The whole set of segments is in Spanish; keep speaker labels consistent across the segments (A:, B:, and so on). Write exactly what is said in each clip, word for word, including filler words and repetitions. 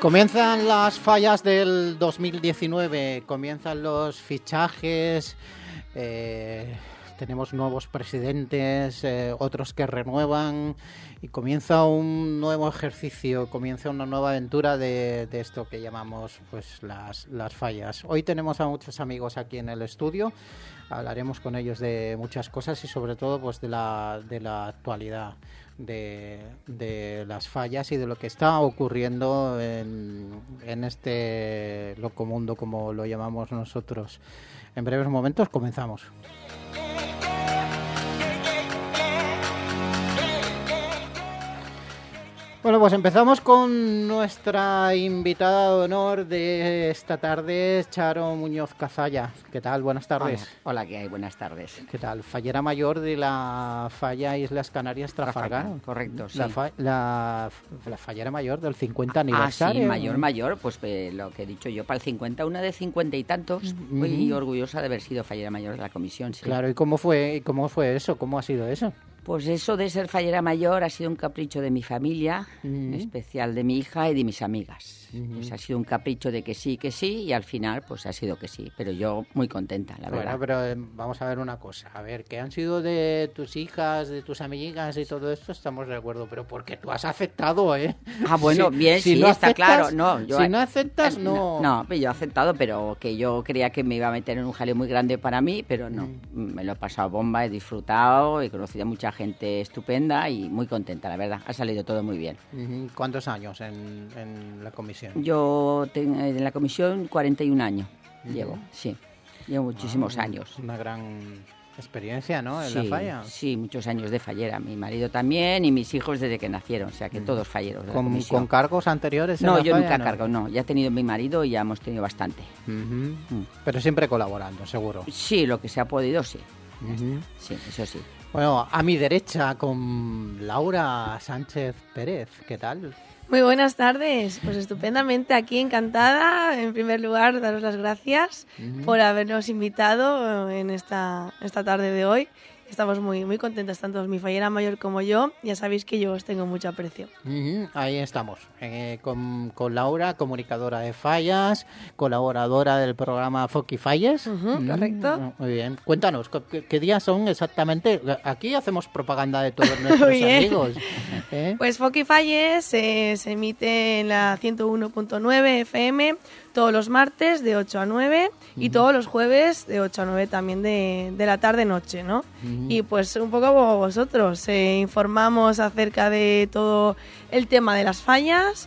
A: Comienzan las fallas del dos mil diecinueve, comienzan los fichajes, eh, tenemos nuevos presidentes, eh, otros que renuevan y comienza un nuevo ejercicio, comienza una nueva aventura de, de esto que llamamos pues las, las fallas. Hoy tenemos a muchos amigos aquí en el estudio, hablaremos con ellos de muchas cosas y sobre todo pues de la, de la actualidad. De, de las fallas y de lo que está ocurriendo en, en este loco mundo, como lo llamamos nosotros. En breves momentos comenzamos. Bueno, pues empezamos con nuestra invitada de honor de esta tarde, Charo Muñoz Cazalla. ¿Qué tal? Buenas tardes.
B: Hola, hola, ¿qué hay? Buenas tardes.
A: ¿Qué tal? Fallera mayor de la falla Islas Canarias Trafalgar.
B: Correcto, sí.
A: La, fa la, la fallera mayor del cincuenta aniversario.
B: Ah, sí, mayor, mayor. Pues eh, lo que he dicho yo, para el cincuenta, una de cincuenta y tantos. Mm-hmm. Muy orgullosa de haber sido fallera mayor de la comisión, sí.
A: Claro, ¿y cómo fue, cómo fue eso? ¿Cómo ha sido eso?
B: Pues eso de ser fallera mayor ha sido un capricho de mi familia, uh-huh. en especial de mi hija y de mis amigas. Uh-huh. Pues ha sido un capricho de que sí, que sí, y al final pues ha sido que sí. Pero yo muy contenta, la
A: bueno,
B: verdad.
A: Pero eh, vamos a ver una cosa. A ver, ¿qué han sido de tus hijas, de tus amigas y todo esto? Estamos de acuerdo, pero porque tú has aceptado, ¿eh?
B: Ah, bueno,
A: si,
B: bien,
A: si
B: sí,
A: no
B: está
A: aceptas,
B: claro. No, yo,
A: si no aceptas, no...
B: No, no, yo he aceptado, pero que yo creía que me iba a meter en un jaleo muy grande para mí, pero no. Uh-huh. Me lo he pasado bomba, he disfrutado, he conocido a mucha gente estupenda y muy contenta, la verdad. Ha salido todo muy bien.
A: ¿Cuántos años en, en la comisión?
B: Yo tengo en la comisión cuarenta y un años. Uh-huh. Llevo, sí. Llevo muchísimos
A: ah,
B: años.
A: Una gran experiencia, ¿no? En
B: sí,
A: la falla.
B: Sí, muchos años de fallera. Mi marido también y mis hijos desde que nacieron. O sea, que uh-huh. todos falleros de
A: ¿Con,
B: la comisión.
A: ¿Con cargos anteriores en
B: No,
A: la
B: yo
A: falla,
B: nunca
A: no?
B: cargo, no. Ya he tenido mi marido y ya hemos tenido bastante.
A: Uh-huh. Uh. Pero siempre colaborando, seguro.
B: Sí, lo que se ha podido, sí.
A: Uh-huh.
B: Sí, eso sí.
A: Bueno, a mi derecha con Laura Sánchez Pérez, ¿qué tal?
C: Muy buenas tardes, pues estupendamente aquí, encantada. En primer lugar, daros las gracias uh-huh. por habernos invitado en esta, esta tarde de hoy. Estamos muy, muy contentos, tanto mi fallera mayor como yo. Ya sabéis que yo os tengo mucho aprecio.
A: Uh-huh. Ahí estamos, eh, con, con Laura, comunicadora de fallas, colaboradora del programa Foki Falles.
C: Uh-huh, uh-huh. Correcto.
A: Muy bien. Cuéntanos, ¿qué, ¿qué días son exactamente? Aquí hacemos propaganda de todos nuestros amigos. ¿Eh?
C: Pues Foki Falles eh, se emite en la ciento uno punto nueve F M todos los martes de ocho a nueve y uh-huh. todos los jueves de ocho a nueve también de, de la tarde-noche, ¿no? Uh-huh. Y pues un poco como vosotros, eh, informamos acerca de todo el tema de las fallas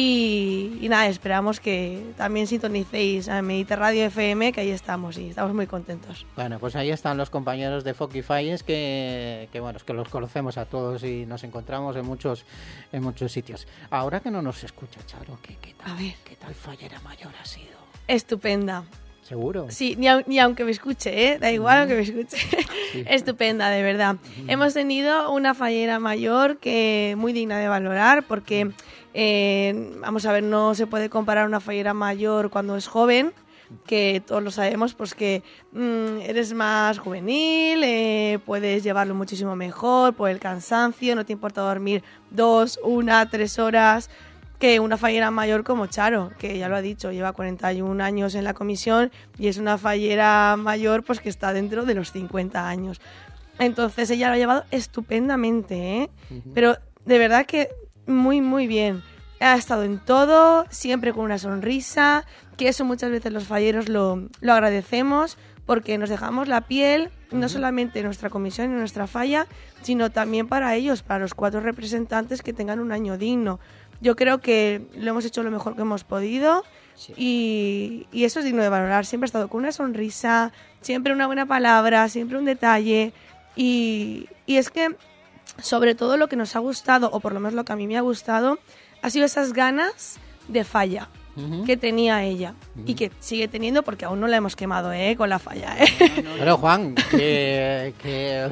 C: y, y nada, esperamos que también sintonicéis a Mediterradio F M, que ahí estamos y estamos muy contentos.
A: Bueno, pues ahí están los compañeros de Foki Falles que, que bueno, es que los conocemos a todos y nos encontramos en muchos en muchos sitios. Ahora que no nos escucha, Charo, ¿qué, qué tal,
C: a ver.
A: ¿qué tal fallera mayor ha sido?
C: Estupenda.
A: ¿Seguro?
C: Sí, ni, a, ni aunque me escuche, ¿eh? Da igual uh-huh. aunque me escuche. Sí. Estupenda, de verdad. Uh-huh. Hemos tenido una fallera mayor que muy digna de valorar porque, eh, vamos a ver, no se puede comparar una fallera mayor cuando es joven, que todos lo sabemos, pues que mmm, eres más juvenil, eh, puedes llevarlo muchísimo mejor por el cansancio, no te importa dormir dos, una, tres horas... que una fallera mayor como Charo, que ya lo ha dicho, lleva cuarenta y un años en la comisión y es una fallera mayor pues que está dentro de los cincuenta años. Entonces ella lo ha llevado estupendamente, ¿eh? Uh-huh. Pero de verdad que muy, muy bien. Ha estado en todo, siempre con una sonrisa, que eso muchas veces los falleros lo, lo agradecemos porque nos dejamos la piel, uh-huh. no solamente en nuestra comisión y en nuestra falla, sino también para ellos, para los cuatro representantes que tengan un año digno. Yo creo que lo hemos hecho lo mejor que hemos podido sí. y, y eso es digno de valorar. Siempre ha estado con una sonrisa, siempre una buena palabra, siempre un detalle. Y, y es que, sobre todo, lo que nos ha gustado, o por lo menos lo que a mí me ha gustado, ha sido esas ganas de falla uh-huh. que tenía ella uh-huh. y que sigue teniendo porque aún no la hemos quemado ¿eh? Con la falla. ¿eh?
A: No, no, no. Pero, Juan, que... que...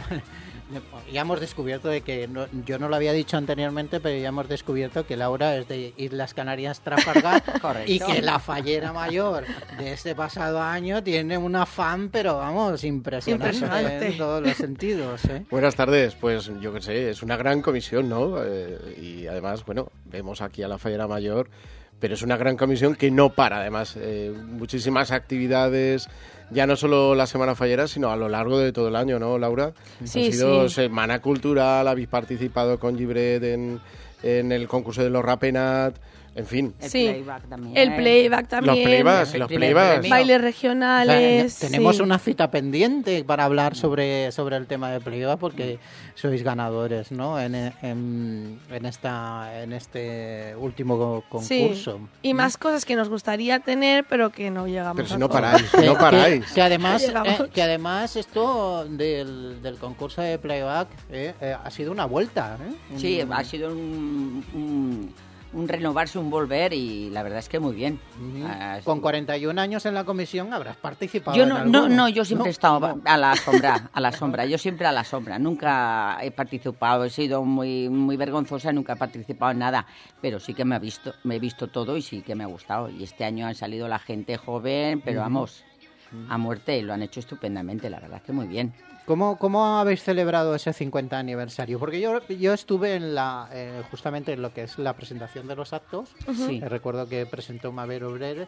A: ya hemos descubierto de que no, yo no lo había dicho anteriormente, pero ya hemos descubierto que Laura es de Islas Canarias Trafalgar y que la fallera mayor de este pasado año tiene un afán, pero vamos, impresionante, impresionante. En todos los sentidos. ¿eh?
D: Buenas tardes, pues yo qué sé, es una gran comisión, ¿no? Eh, y además, bueno, vemos aquí a la fallera mayor pero es una gran comisión que no para, además, eh, muchísimas actividades, ya no solo la Semana Fallera, sino a lo largo de todo el año, ¿no, Laura?
C: Sí,
D: ha sido
C: sí.
D: Semana Cultural, habéis participado con Gibret en, en el concurso de los Rapenat, en fin.
B: El
C: Sí.
B: playback también.
C: El playback también.
D: Los playbacks,
B: El
D: los
B: primer
D: playbacks.
B: premio.
C: Bailes regionales.
A: O sea, tenemos
C: sí.
A: una cita pendiente para hablar sobre, sobre el tema de playback porque sois ganadores, ¿no? En, en, en, esta, en este último concurso.
C: Sí. Y más cosas que nos gustaría tener, pero que no llegamos
D: Pero si
C: a
D: no
C: todo.
D: paráis,
A: Que-
D: no
A: que-
D: paráis.
A: Que, además,
C: Llegamos.
A: eh, que además esto del, del concurso de playback eh, eh, ha sido una vuelta. ¿eh?
B: Sí,
A: Un-
B: ha sido un, un, un renovarse, un volver y la verdad es que muy bien.
A: Ujú.
B: Ah,
A: Con
B: sí.
A: cuarenta y un años en la comisión habrás participado
B: Yo
A: en
B: no,
A: alguno.
B: no, no, yo siempre
A: ¿No?
B: he estado
A: No.
B: a la sombra, a la sombra. Yo siempre a la sombra. Nunca he participado, he sido muy, muy vergonzosa, nunca he participado en nada. Pero sí que me he visto, me he visto todo y sí que me ha gustado. Y este año han salido la gente joven, pero vamos, a muerte y lo han hecho estupendamente. La verdad es que muy bien.
A: ¿Cómo, ¿Cómo habéis celebrado ese cincuenta aniversario? Porque yo, yo estuve en la eh, justamente en lo que es la presentación de los actos.
B: Sí.
A: Eh, recuerdo que presentó Mabel Obrero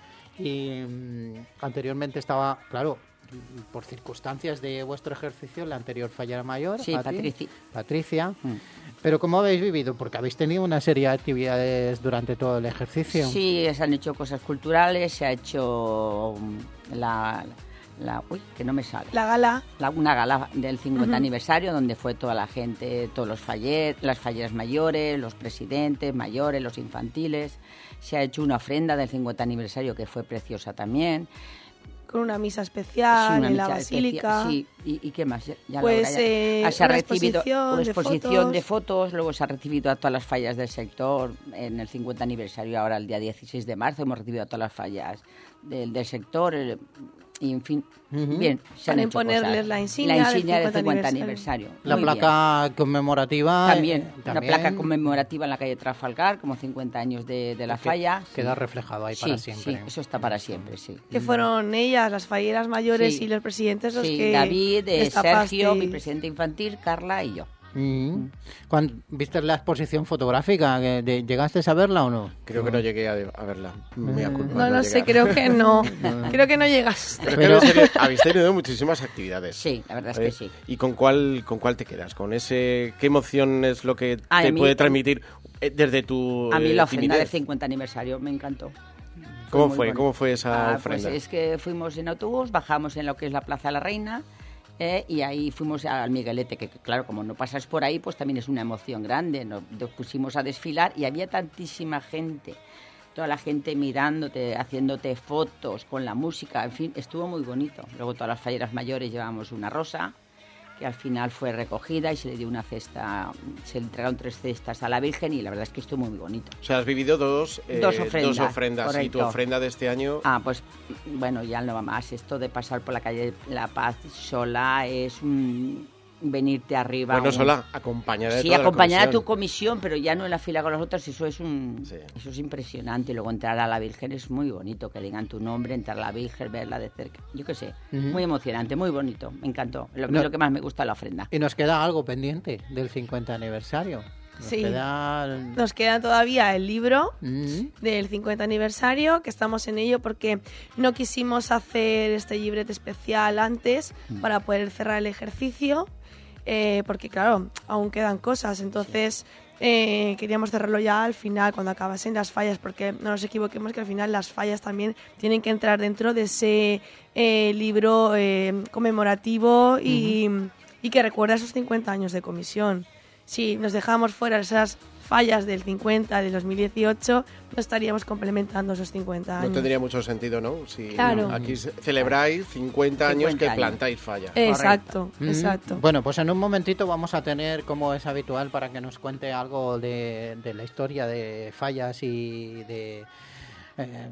A: y mm, anteriormente estaba, claro, mm, por circunstancias de vuestro ejercicio, la anterior fallera mayor.
B: Sí,
A: Pati,
B: Patrici.
A: Patricia.
B: Mm.
A: Pero ¿cómo habéis vivido? Porque habéis tenido una serie de actividades durante todo el ejercicio.
B: Sí, se han hecho cosas culturales, se ha hecho mm, la... la uy, que no me sale.
C: La gala.
B: La- una gala del cincuenta
C: Ujú.
B: aniversario donde fue toda la gente, todos los faller, las falleras mayores, los presidentes mayores, los infantiles. Se ha hecho una ofrenda del cincuenta aniversario que fue preciosa también.
C: Con una misa especial
B: Sí, una
C: en la
B: misa
C: basílica.
B: especial, sí, y, y qué más. Ya- ya
C: Pues,
B: Laura, ya-
C: eh,
B: Ah, se ha
C: una
B: recibido
C: exposición
B: una
C: de
B: exposición de
C: fotos.
B: fotos, luego se ha recibido a todas las fallas del sector en el cincuenta aniversario, ahora el día dieciséis de marzo hemos recibido a todas las fallas del, del sector, el- y en fin,
A: Ujú.
B: bien, se han
C: Para
B: hecho
C: imponerles
B: cosas.
C: la insignia
B: la
C: del
B: insignia del
C: cincuenta
B: cincuenta
C: aniversario.
B: aniversario.
A: La
B: Muy bien.
A: placa conmemorativa.
B: También,
A: eh,
B: una
A: también
B: placa conmemorativa en la calle Trafalgar, como cincuenta años de, de la
A: que-
B: falla.
A: Queda
B: sí.
A: reflejado ahí
B: Sí,
A: para siempre.
B: sí, eso está para siempre, sí.
C: Que fueron ellas, las falleras mayores
B: Sí.
C: y los presidentes, los
B: Sí,
C: que
B: David, eh, Sergio, mi
C: destapasteis.
B: presidente infantil, Carla y yo.
A: Mm. Cuando viste la exposición fotográfica, que de- ¿llegaste a verla o no?
D: Creo que no llegué a, a verla. Mea culpa,
C: No lo
D: llegué
C: sé,
D: a-
C: creo que no. Creo que no llegaste.
D: Pero,
A: Pero-
D: es que habéis tenido- habéis tenido muchísimas actividades.
B: Sí, la verdad es
D: ¿eh?
B: que sí.
D: ¿Y con cuál, con cuál te quedas? ¿Con ese qué emoción es lo que
B: Ay,
D: te
B: a mí-
D: puede transmitir eh, desde tu
B: A mí
D: eh,
B: la ofrenda
D: timidez?
B: del cincuenta aniversario me encantó.
D: ¿Cómo
B: muy
D: fue?
B: bonito.
D: ¿Cómo fue esa
B: Ah,
D: ofrenda?
B: Pues es que fuimos en autobús, bajamos en lo que es la Plaza de la Reina eh, y ahí fuimos al Miguelete, que claro, como no pasas por ahí, pues también es una emoción grande. Nos, nos pusimos a desfilar y había tantísima gente, toda la gente mirándote, haciéndote fotos con la música, en fin, estuvo muy bonito. Luego todas las falleras mayores llevábamos una rosa, que al final fue recogida y se le dio una cesta, se le entregaron tres cestas a la Virgen y la verdad es que estuvo muy bonito.
D: O sea, has vivido dos, eh,
B: Dos ofrendas,
D: ofrendas. Y tu
B: correcto.
D: ofrenda de este año...
B: Ah, pues bueno, ya no va más. Esto de pasar por la calle La Paz sola es un venirte arriba.
D: bueno,
B: un-
D: sola, acompañada de
B: Sí,
D: toda la
B: acompañada de tu
D: comisión.
B: comisión, pero ya no en la fila con los otros. Eso es un,
D: Sí.
B: eso es impresionante. Y luego entrar a la Virgen es muy bonito, que digan tu nombre, entrar a la Virgen, verla de cerca. Yo qué sé,
A: Ujú.
B: muy emocionante, muy bonito. Me encantó. Lo,
A: No.
B: lo que más me gusta de la ofrenda.
A: Y nos queda algo pendiente del cincuenta aniversario. Nos
C: Sí.
A: queda...
C: Nos queda todavía el libro
A: Mm.
C: del cincuenta aniversario, que estamos en ello porque no quisimos hacer este librete especial antes para poder cerrar el ejercicio, eh, porque claro, aún quedan cosas, entonces eh, queríamos cerrarlo ya al final, cuando acabasen las fallas, porque no nos equivoquemos que al final las fallas también tienen que entrar dentro de ese eh, libro eh, conmemorativo y, y que recuerda esos cincuenta años de comisión. Si nos dejamos fuera esas fallas del cincuenta, del dos mil dieciocho, no estaríamos complementando esos cincuenta años.
D: No tendría mucho sentido, ¿no? Si
C: Claro.
D: aquí se- celebráis cincuenta años
B: cincuenta
D: que
B: años.
D: plantáis falla.
C: Exacto,
A: Mm.
C: exacto.
A: Bueno, pues en un momentito vamos a tener, como es habitual, para que nos cuente algo de, de la historia de fallas y de, eh,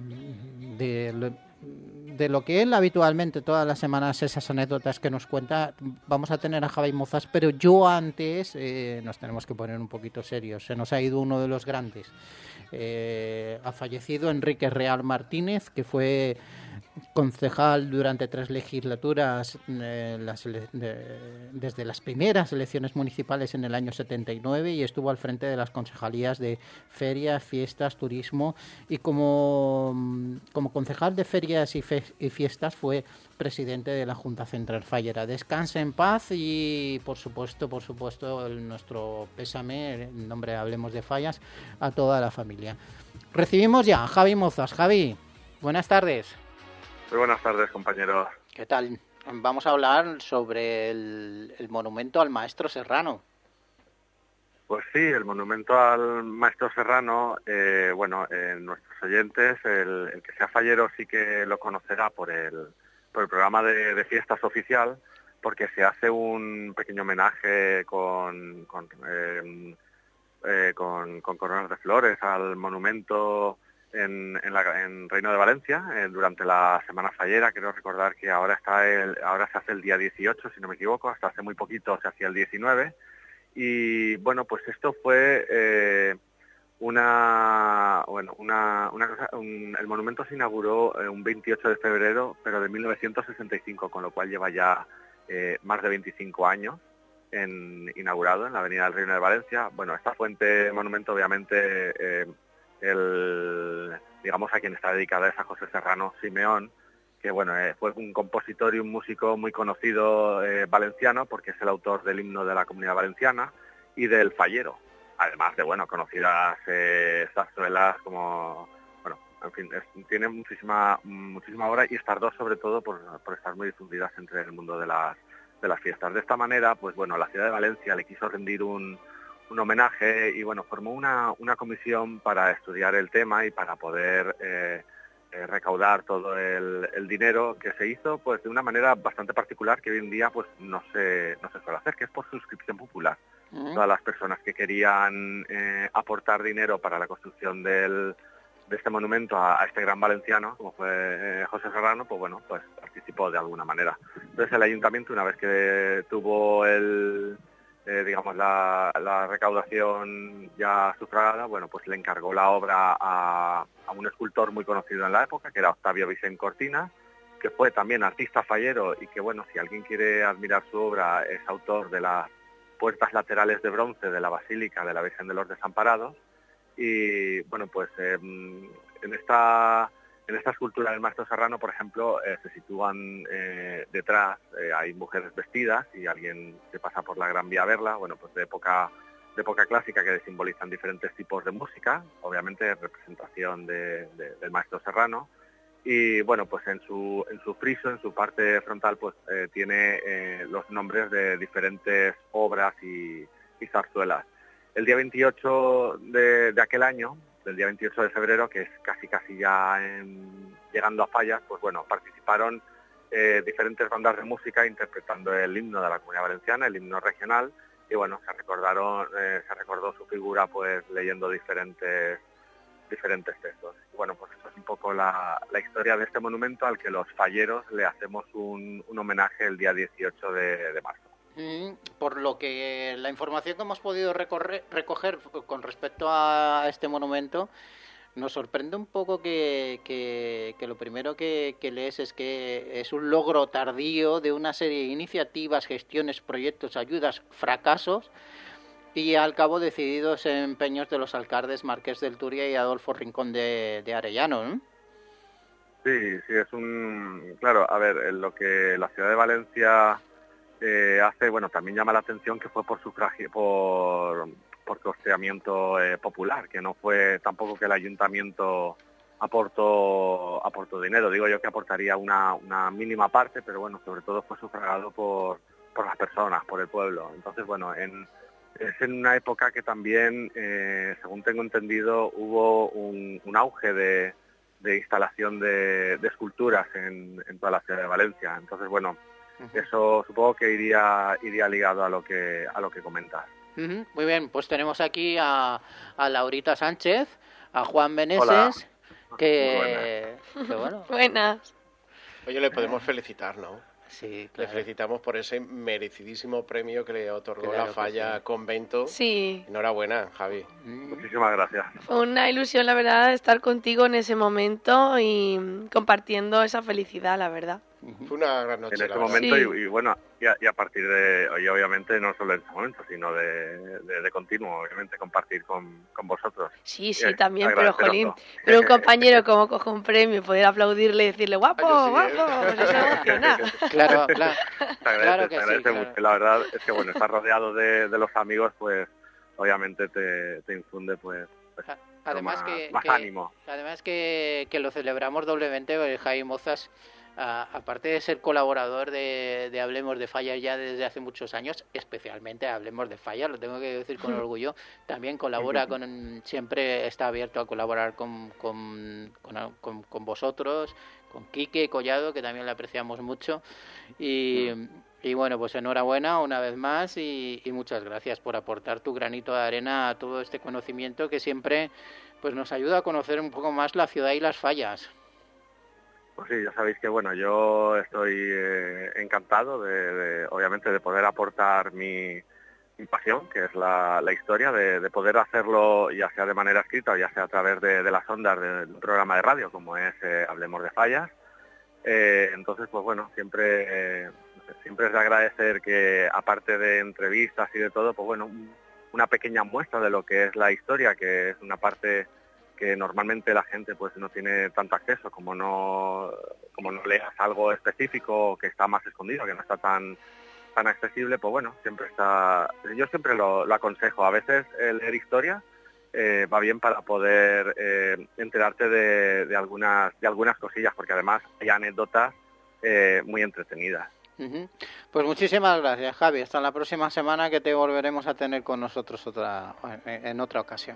A: de, lo, de lo que él habitualmente todas las semanas, esas anécdotas que nos cuenta. Vamos a tener a Javi Mozas, pero yo antes eh, nos tenemos que poner un poquito serios. Se nos ha ido uno de los grandes. Eh, ha fallecido Enrique Real Martínez, que fue concejal durante tres legislaturas, eh, las ele- de- desde las primeras elecciones municipales en el año setenta y nueve, y estuvo al frente de las concejalías de ferias, fiestas, turismo, y como, como concejal de ferias y, fe- y fiestas fue presidente de la Junta Central Fallera. Descanse en paz y, por supuesto, por supuesto, el- nuestro pésame, en nombre de Hablemos de Fallas, a toda la familia. Recibimos ya a Javi Mozas. Javi, buenas tardes.
E: Muy buenas tardes, compañeros.
A: ¿Qué tal? Vamos a hablar sobre el, el monumento al maestro Serrano.
E: Pues sí, el monumento al maestro Serrano, eh, bueno, eh, nuestros oyentes, el, el que sea fallero sí que lo conocerá por el, por el programa de, de fiestas oficial, porque se hace un pequeño homenaje con, con, eh, eh, con, con coronas de flores al monumento en, en, la, en Reino de Valencia, eh, durante la Semana Fallera. Quiero recordar que ahora está el, ahora se hace el día dieciocho, si no me equivoco, hasta hace muy poquito se hacía el diecinueve. Y bueno, pues esto fue eh, una, bueno, una, una cosa, un, el monumento se inauguró eh, un veintiocho de febrero, pero de mil novecientos sesenta y cinco, con lo cual lleva ya eh, más de veinticinco años en, inaugurado en la Avenida del Reino de Valencia. Bueno, esta fuente monumento, obviamente, eh, el, digamos, a quien está dedicada es a José Serrano Simeón, que bueno, eh, fue un compositor y un músico muy conocido eh, valenciano, porque es el autor del himno de la Comunidad Valenciana y del Fallero, además de, bueno, conocidas eh, zarzuelas como, bueno, en fin, es, tiene muchísima muchísima obra, y estas dos sobre todo por, por estar muy difundidas entre el mundo de las, de las fiestas. De esta manera, pues bueno, la ciudad de Valencia le quiso rendir un, un homenaje y bueno, formó una, una comisión para estudiar el tema y para poder Eh, Eh, recaudar todo el, el dinero, que se hizo pues de una manera bastante particular, que hoy en día pues no se no se suele hacer, que es por suscripción popular. Uh-huh. Todas las personas que querían eh, aportar dinero para la construcción del, de este monumento a, a este gran valenciano, como fue eh, José Serrano, pues bueno, pues participó de alguna manera. Entonces el ayuntamiento, una vez que tuvo el Eh, digamos, la, la recaudación ya sufragada, bueno, pues le encargó la obra a, a un escultor muy conocido en la época, que era Octavio Vicent Cortina, que fue también artista fallero y que, bueno, si alguien quiere admirar su obra, es autor de las puertas laterales de bronce de la Basílica de la Virgen de los Desamparados. Y, bueno, pues eh, en esta... En esta escultura del maestro Serrano, por ejemplo, eh, se sitúan eh, detrás, eh, hay mujeres vestidas y alguien que pasa por la Gran Vía a verla, bueno, pues de época, de época clásica, que simbolizan diferentes tipos de música, obviamente representación de, de, del maestro Serrano. Y bueno, pues en su, en su friso, en su parte frontal, pues eh, tiene eh, los nombres de diferentes obras y, y zarzuelas. El día veintiocho de, de aquel año, del día veintiocho de febrero, que es casi casi ya en, llegando a Fallas, pues bueno, participaron eh, diferentes bandas de música interpretando el himno de la Comunidad Valenciana, el himno regional, y bueno, se recordaron, eh, se recordó su figura pues leyendo diferentes diferentes textos. Y bueno, pues esto es un poco la, la historia de este monumento, al que los falleros le hacemos un, un homenaje el día dieciocho de, de marzo.
A: Por lo que la información que hemos podido recorrer, recoger con respecto a este monumento, nos sorprende un poco que, que, que lo primero que, que lees es que es un logro tardío de una serie de iniciativas, gestiones, proyectos, ayudas, fracasos, y al cabo decididos empeños de los alcaldes Marqués del Turia y Adolfo Rincón de, de Arellano, ¿no?
E: Sí, sí, es un... Claro, a ver, en lo que la ciudad de Valencia Eh, hace, bueno, también llama la atención que fue por sufragio, por, por costeamiento eh, popular, que no fue tampoco que el ayuntamiento aportó aportó dinero. Digo yo que aportaría una, una mínima parte, pero bueno, sobre todo fue sufragado por, por las personas, por el pueblo. Entonces, bueno, en, es en una época que también, eh, según tengo entendido, hubo un, un auge de, de instalación de, de esculturas en, en toda la ciudad de Valencia. Entonces, bueno, eso supongo que iría iría ligado a lo que a lo que comentas.
A: Uh-huh. Muy bien, pues tenemos aquí a, a Laurita Sánchez, a Juan Meneses.
E: Hola.
A: que, que bueno.
C: Buenas.
D: Oye, le podemos felicitar, ¿no?
A: Sí,
D: Le felicitamos por ese merecidísimo premio que le otorgó
A: Claro
D: la Falla
A: que sí.
D: Convento.
C: Sí.
D: Enhorabuena, Javi.
E: Muchísimas gracias.
C: Fue una ilusión, la verdad, estar contigo en ese momento y compartiendo esa felicidad, la verdad.
D: Fue una gran noche.
E: En ese
D: la verdad.
E: momento
C: Sí.
E: y, y bueno, y a, y a partir de, y obviamente no solo en ese momento, sino de, de, de continuo, obviamente, compartir con, con vosotros.
C: Sí, sí,
E: Y
C: también, pero
E: agradeceroslo.
C: jolín, pero un compañero como coge un premio, poder aplaudirle y decirle guapo,
D: Ah, que sí,
C: guapo,
D: ¿eh?
C: pues eso emociona.
A: Claro, claro.
E: Te agradece,
A: Claro que
E: te
A: sí,
E: agradece
A: claro.
E: mucho. La verdad es que, bueno, estar rodeado de, de los amigos, pues, obviamente te, te infunde, pues, pues,
A: Además
E: más,
A: que,
E: más
A: que-
E: ánimo.
A: además que, que lo celebramos doblemente, porque Javi Mozas, a- aparte de ser colaborador de, de Hablemos de Fallas ya desde hace muchos años, especialmente Hablemos de Fallas, lo tengo que decir con orgullo, también colabora con, siempre está abierto a colaborar con, con, con, con- con vosotros, con Quique Collado, que también le apreciamos mucho, y, y bueno, pues enhorabuena una vez más y, y muchas gracias por aportar tu granito de arena a todo este conocimiento que siempre pues nos ayuda a conocer un poco más la ciudad y las fallas.
E: Pues sí, ya sabéis que, bueno, yo estoy eh, encantado, de, de, obviamente, de poder aportar mi, mi pasión, que es la, la historia, de, de poder hacerlo ya sea de manera escrita o ya sea a través de, de las ondas de, de un programa de radio como es eh, Hablemos de Fallas. Eh, entonces, pues bueno, siempre, eh, no sé, siempre es de agradecer que, aparte de entrevistas y de todo, pues bueno, un- una pequeña muestra de lo que es la historia, que es una parte que normalmente la gente pues no tiene tanto acceso, como no como no leas algo específico que está más escondido, que no está tan tan accesible, pues bueno, siempre está, yo siempre lo, lo aconsejo. A veces eh, leer historia eh, va bien para poder eh, enterarte de, de algunas de algunas cosillas, porque además hay anécdotas eh, muy entretenidas.
A: Uh-huh. Pues muchísimas gracias, Javi. Hasta la próxima semana, que te volveremos a tener con nosotros otra en, en otra ocasión.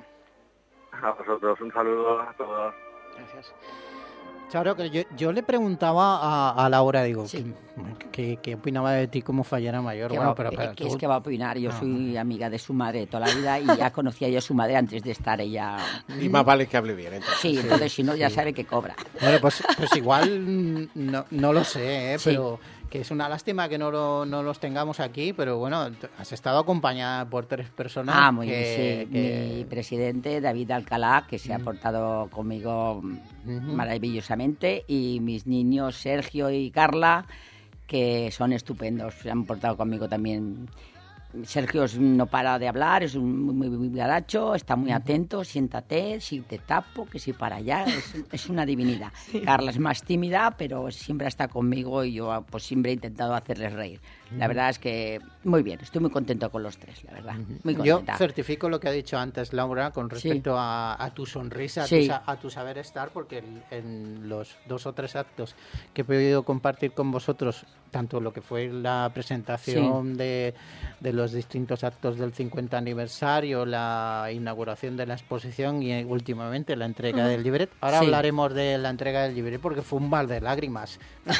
E: A vosotros un saludo a todos.
A: Gracias. Claro, que yo, yo le preguntaba a, a Laura, digo,
B: Sí.
A: ¿qué, qué, qué opinaba de ti como fallera mayor?
B: ¿Qué
A: Bueno,
B: va-
A: pero,
B: eh,
A: pero
B: ¿qué
A: tú-
B: es que va a opinar? Yo
A: Ah.
B: soy amiga de su madre de toda la vida y ya conocía yo a su madre antes de estar ella.
D: Y más vale que hable bien, entonces.
B: Sí, entonces si no ya sabe que cobra.
A: Bueno, pues, pues igual mm, no, no lo sé, ¿eh?
B: Sí.
A: Pero que es una lástima que no, lo- no los tengamos aquí, pero bueno, t- has estado acompañada por tres personas.
B: Ah, muy
A: que,
B: bien, sí.
A: que-
B: Mi presidente, David Alcalá, que se ha portado conmigo
A: Ujú.
B: maravillosamente, y mis niños Sergio y Carla, que son estupendos, se han portado conmigo también. Sergio es- no para de hablar, es un muy, muy, muy garacho, está muy atento, siéntate, si te tapo, que si para allá, es, es una divinidad. Carla es más tímida, pero siempre está conmigo y yo pues siempre he intentado hacerles reír. La verdad es que muy bien, estoy muy contento con los tres, la verdad, muy
A: Yo
B: contenta.
A: certifico lo que ha dicho antes Laura con respecto a, a tu sonrisa, a,
B: Sí.
A: tu, sa- a tu saber estar, porque en, en los dos o tres actos que he podido compartir con vosotros, tanto lo que fue la presentación de, de los distintos actos del cincuenta aniversario, la inauguración de la exposición y eh, últimamente la entrega del libret. Ahora
B: Sí.
A: hablaremos de la entrega del libret porque fue un mar de lágrimas.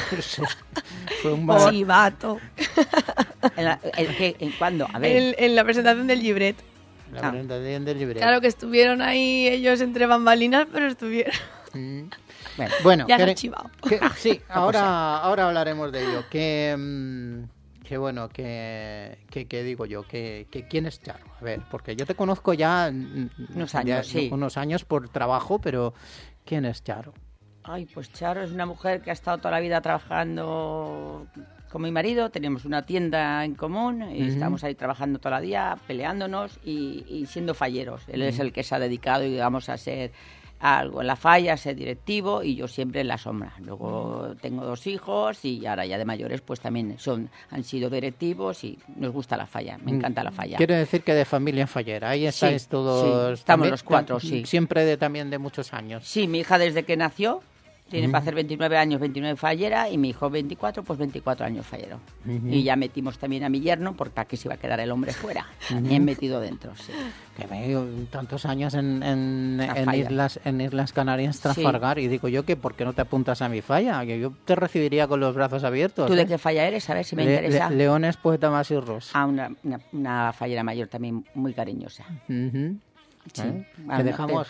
A: Fue un mar...
C: Sí, vato.
B: ¿En, la- en qué- en cuándo? A ver.
C: En, en la presentación del libret.
A: La
B: Ah.
A: presentación del libret.
C: Claro que estuvieron ahí ellos entre bambalinas, pero estuvieron.
A: Mm.
B: Bueno,
A: Bueno,
C: Ya se
A: quere-
C: ha chivado.
A: que- sí, ahora, ahora hablaremos de ello. Que, mm, que bueno, que, que, que digo yo, que, que quién es Charo. A ver, porque yo te conozco ya, mm,
B: Unos
A: ya
B: años, sí.
A: unos años por trabajo, pero ¿quién es Charo?
B: Ay, pues Charo es una mujer que ha estado toda la vida trabajando con mi marido, tenemos una tienda en común y
A: Ujú.
B: estamos ahí trabajando todo el día, peleándonos y, y siendo falleros. Él es el que se ha dedicado, digamos, a ser algo en la falla, a ser directivo y yo siempre en la sombra. Luego tengo dos hijos y ahora ya de mayores pues también son han sido directivos y nos gusta la falla, me encanta la falla.
A: Quiero decir que de familia fallera. Ahí estáis
B: Sí,
A: todos.
B: sí, estamos
A: también-
B: los cuatro,
A: tam-
B: sí.
A: Siempre de, también de muchos años.
B: Sí, mi hija desde que nació tiene para hacer veintinueve años, veintinueve fallera, y mi hijo veinticuatro, pues veinticuatro años fallero.
A: Ujú.
B: Y ya metimos también a mi yerno, porque aquí se iba a quedar el hombre fuera. También metido dentro, sí.
A: Que me digo, tantos años en, en,
B: La
A: en
B: falla.
A: islas en Islas Canarias, Trafalgar, y digo yo que ¿por qué no te apuntas a mi falla? Que yo te recibiría con los brazos abiertos.
B: ¿Tú de
A: ¿eh?
B: qué falla eres? A ver si me
A: Le-
B: interesa.
A: Le- Leones, Poeta Más y Ros.
B: Ah, una, una, una fallera mayor también muy cariñosa.
A: Ujú.
B: Sí.
A: ¿Eh?
B: Ah,
A: Que
B: no,
A: dejamos,
B: te-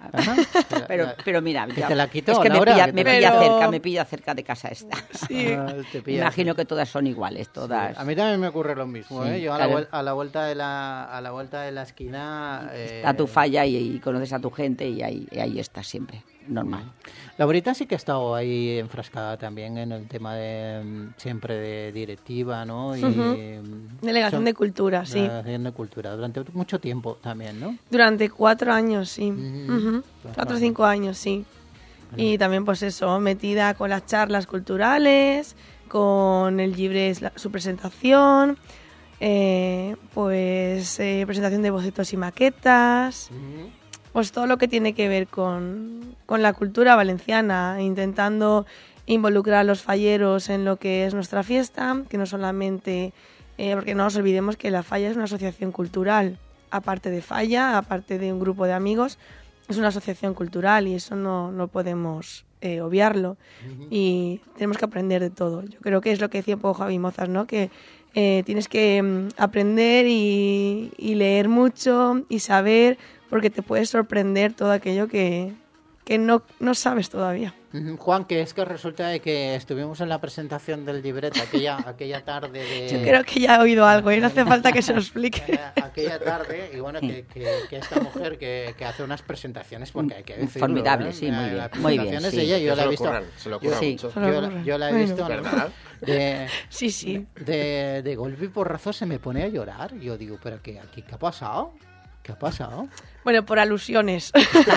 A: Ajá.
B: Pero, pero mira,
A: ¿Que
B: ya-
A: te la quitó,
B: es que me
A: Laura?
B: pilla,
A: ¿Que
B: me
A: te-
B: pilla
C: Pero-
B: cerca, me pilla cerca de casa esta.
C: Sí.
A: Ah, te pillas.
B: Imagino que todas son iguales, todas.
A: A mí también me ocurre lo mismo,
B: Sí,
A: ¿eh? Yo a, la
B: claro.
A: vuel- a la vuelta de la a la vuelta de la esquina eh,
B: A tu falla y, y conoces a tu gente y ahí, y ahí estás siempre, normal.
A: Laurita sí que ha estado ahí enfrascada también en el tema de mm, siempre de directiva, ¿no? Y,
C: Ujú.
A: mm,
C: Delegación
A: son-
C: de Cultura, sí.
A: Delegación de Cultura, durante mucho tiempo también, ¿no?
C: Durante cuatro años, sí.
A: Ujú.
C: Ujú.
A: Cuatro
C: Cuatro o
A: años.
C: cinco años, sí. Y también, pues eso, metida con las charlas culturales, con el Llibres, la- su presentación, eh, pues eh, presentación de bocetos y maquetas, pues todo lo que tiene que ver con, con la cultura valenciana, intentando involucrar a los falleros en lo que es nuestra fiesta, que no solamente, eh, porque no nos olvidemos que la Falla es una asociación cultural, aparte de Falla, aparte de un grupo de amigos, es una asociación cultural y eso no, no podemos eh, obviarlo. Y tenemos que aprender de todo. Yo creo que es lo que decía un poco Javi Mozas, ¿no? Que eh, tienes que mm, aprender y, y leer mucho y saber, porque te puede sorprender todo aquello que, que no, no sabes todavía.
A: Ujú. Juan, que es que resulta de que estuvimos en la presentación del libreto aquella aquella tarde de
C: Yo creo que ya he oído algo y no hace falta que se lo explique.
A: aquella, aquella tarde y bueno que, que, que esta mujer que, que hace unas presentaciones porque hay que decirlo,
B: Formidable,
A: ¿eh?
B: sí, muy bien,
A: Las
B: muy bien,
A: presentaciones
B: sí.
A: de ella yo
D: Que
A: la
D: se
A: he
D: lo
A: visto
D: curran, se lo
A: yo,
D: curran
B: Sí.
D: mucho.
C: Se lo
A: yo la-
C: curran.
A: yo la he
C: Bueno.
A: visto, ¿no?
D: ¿Verdad?
A: de,
C: Sí, sí.
A: de, de golpe y porrazo se me pone a llorar. Yo digo, pero qué, aquí qué ha pasado, qué ha pasado.
C: Bueno, por alusiones.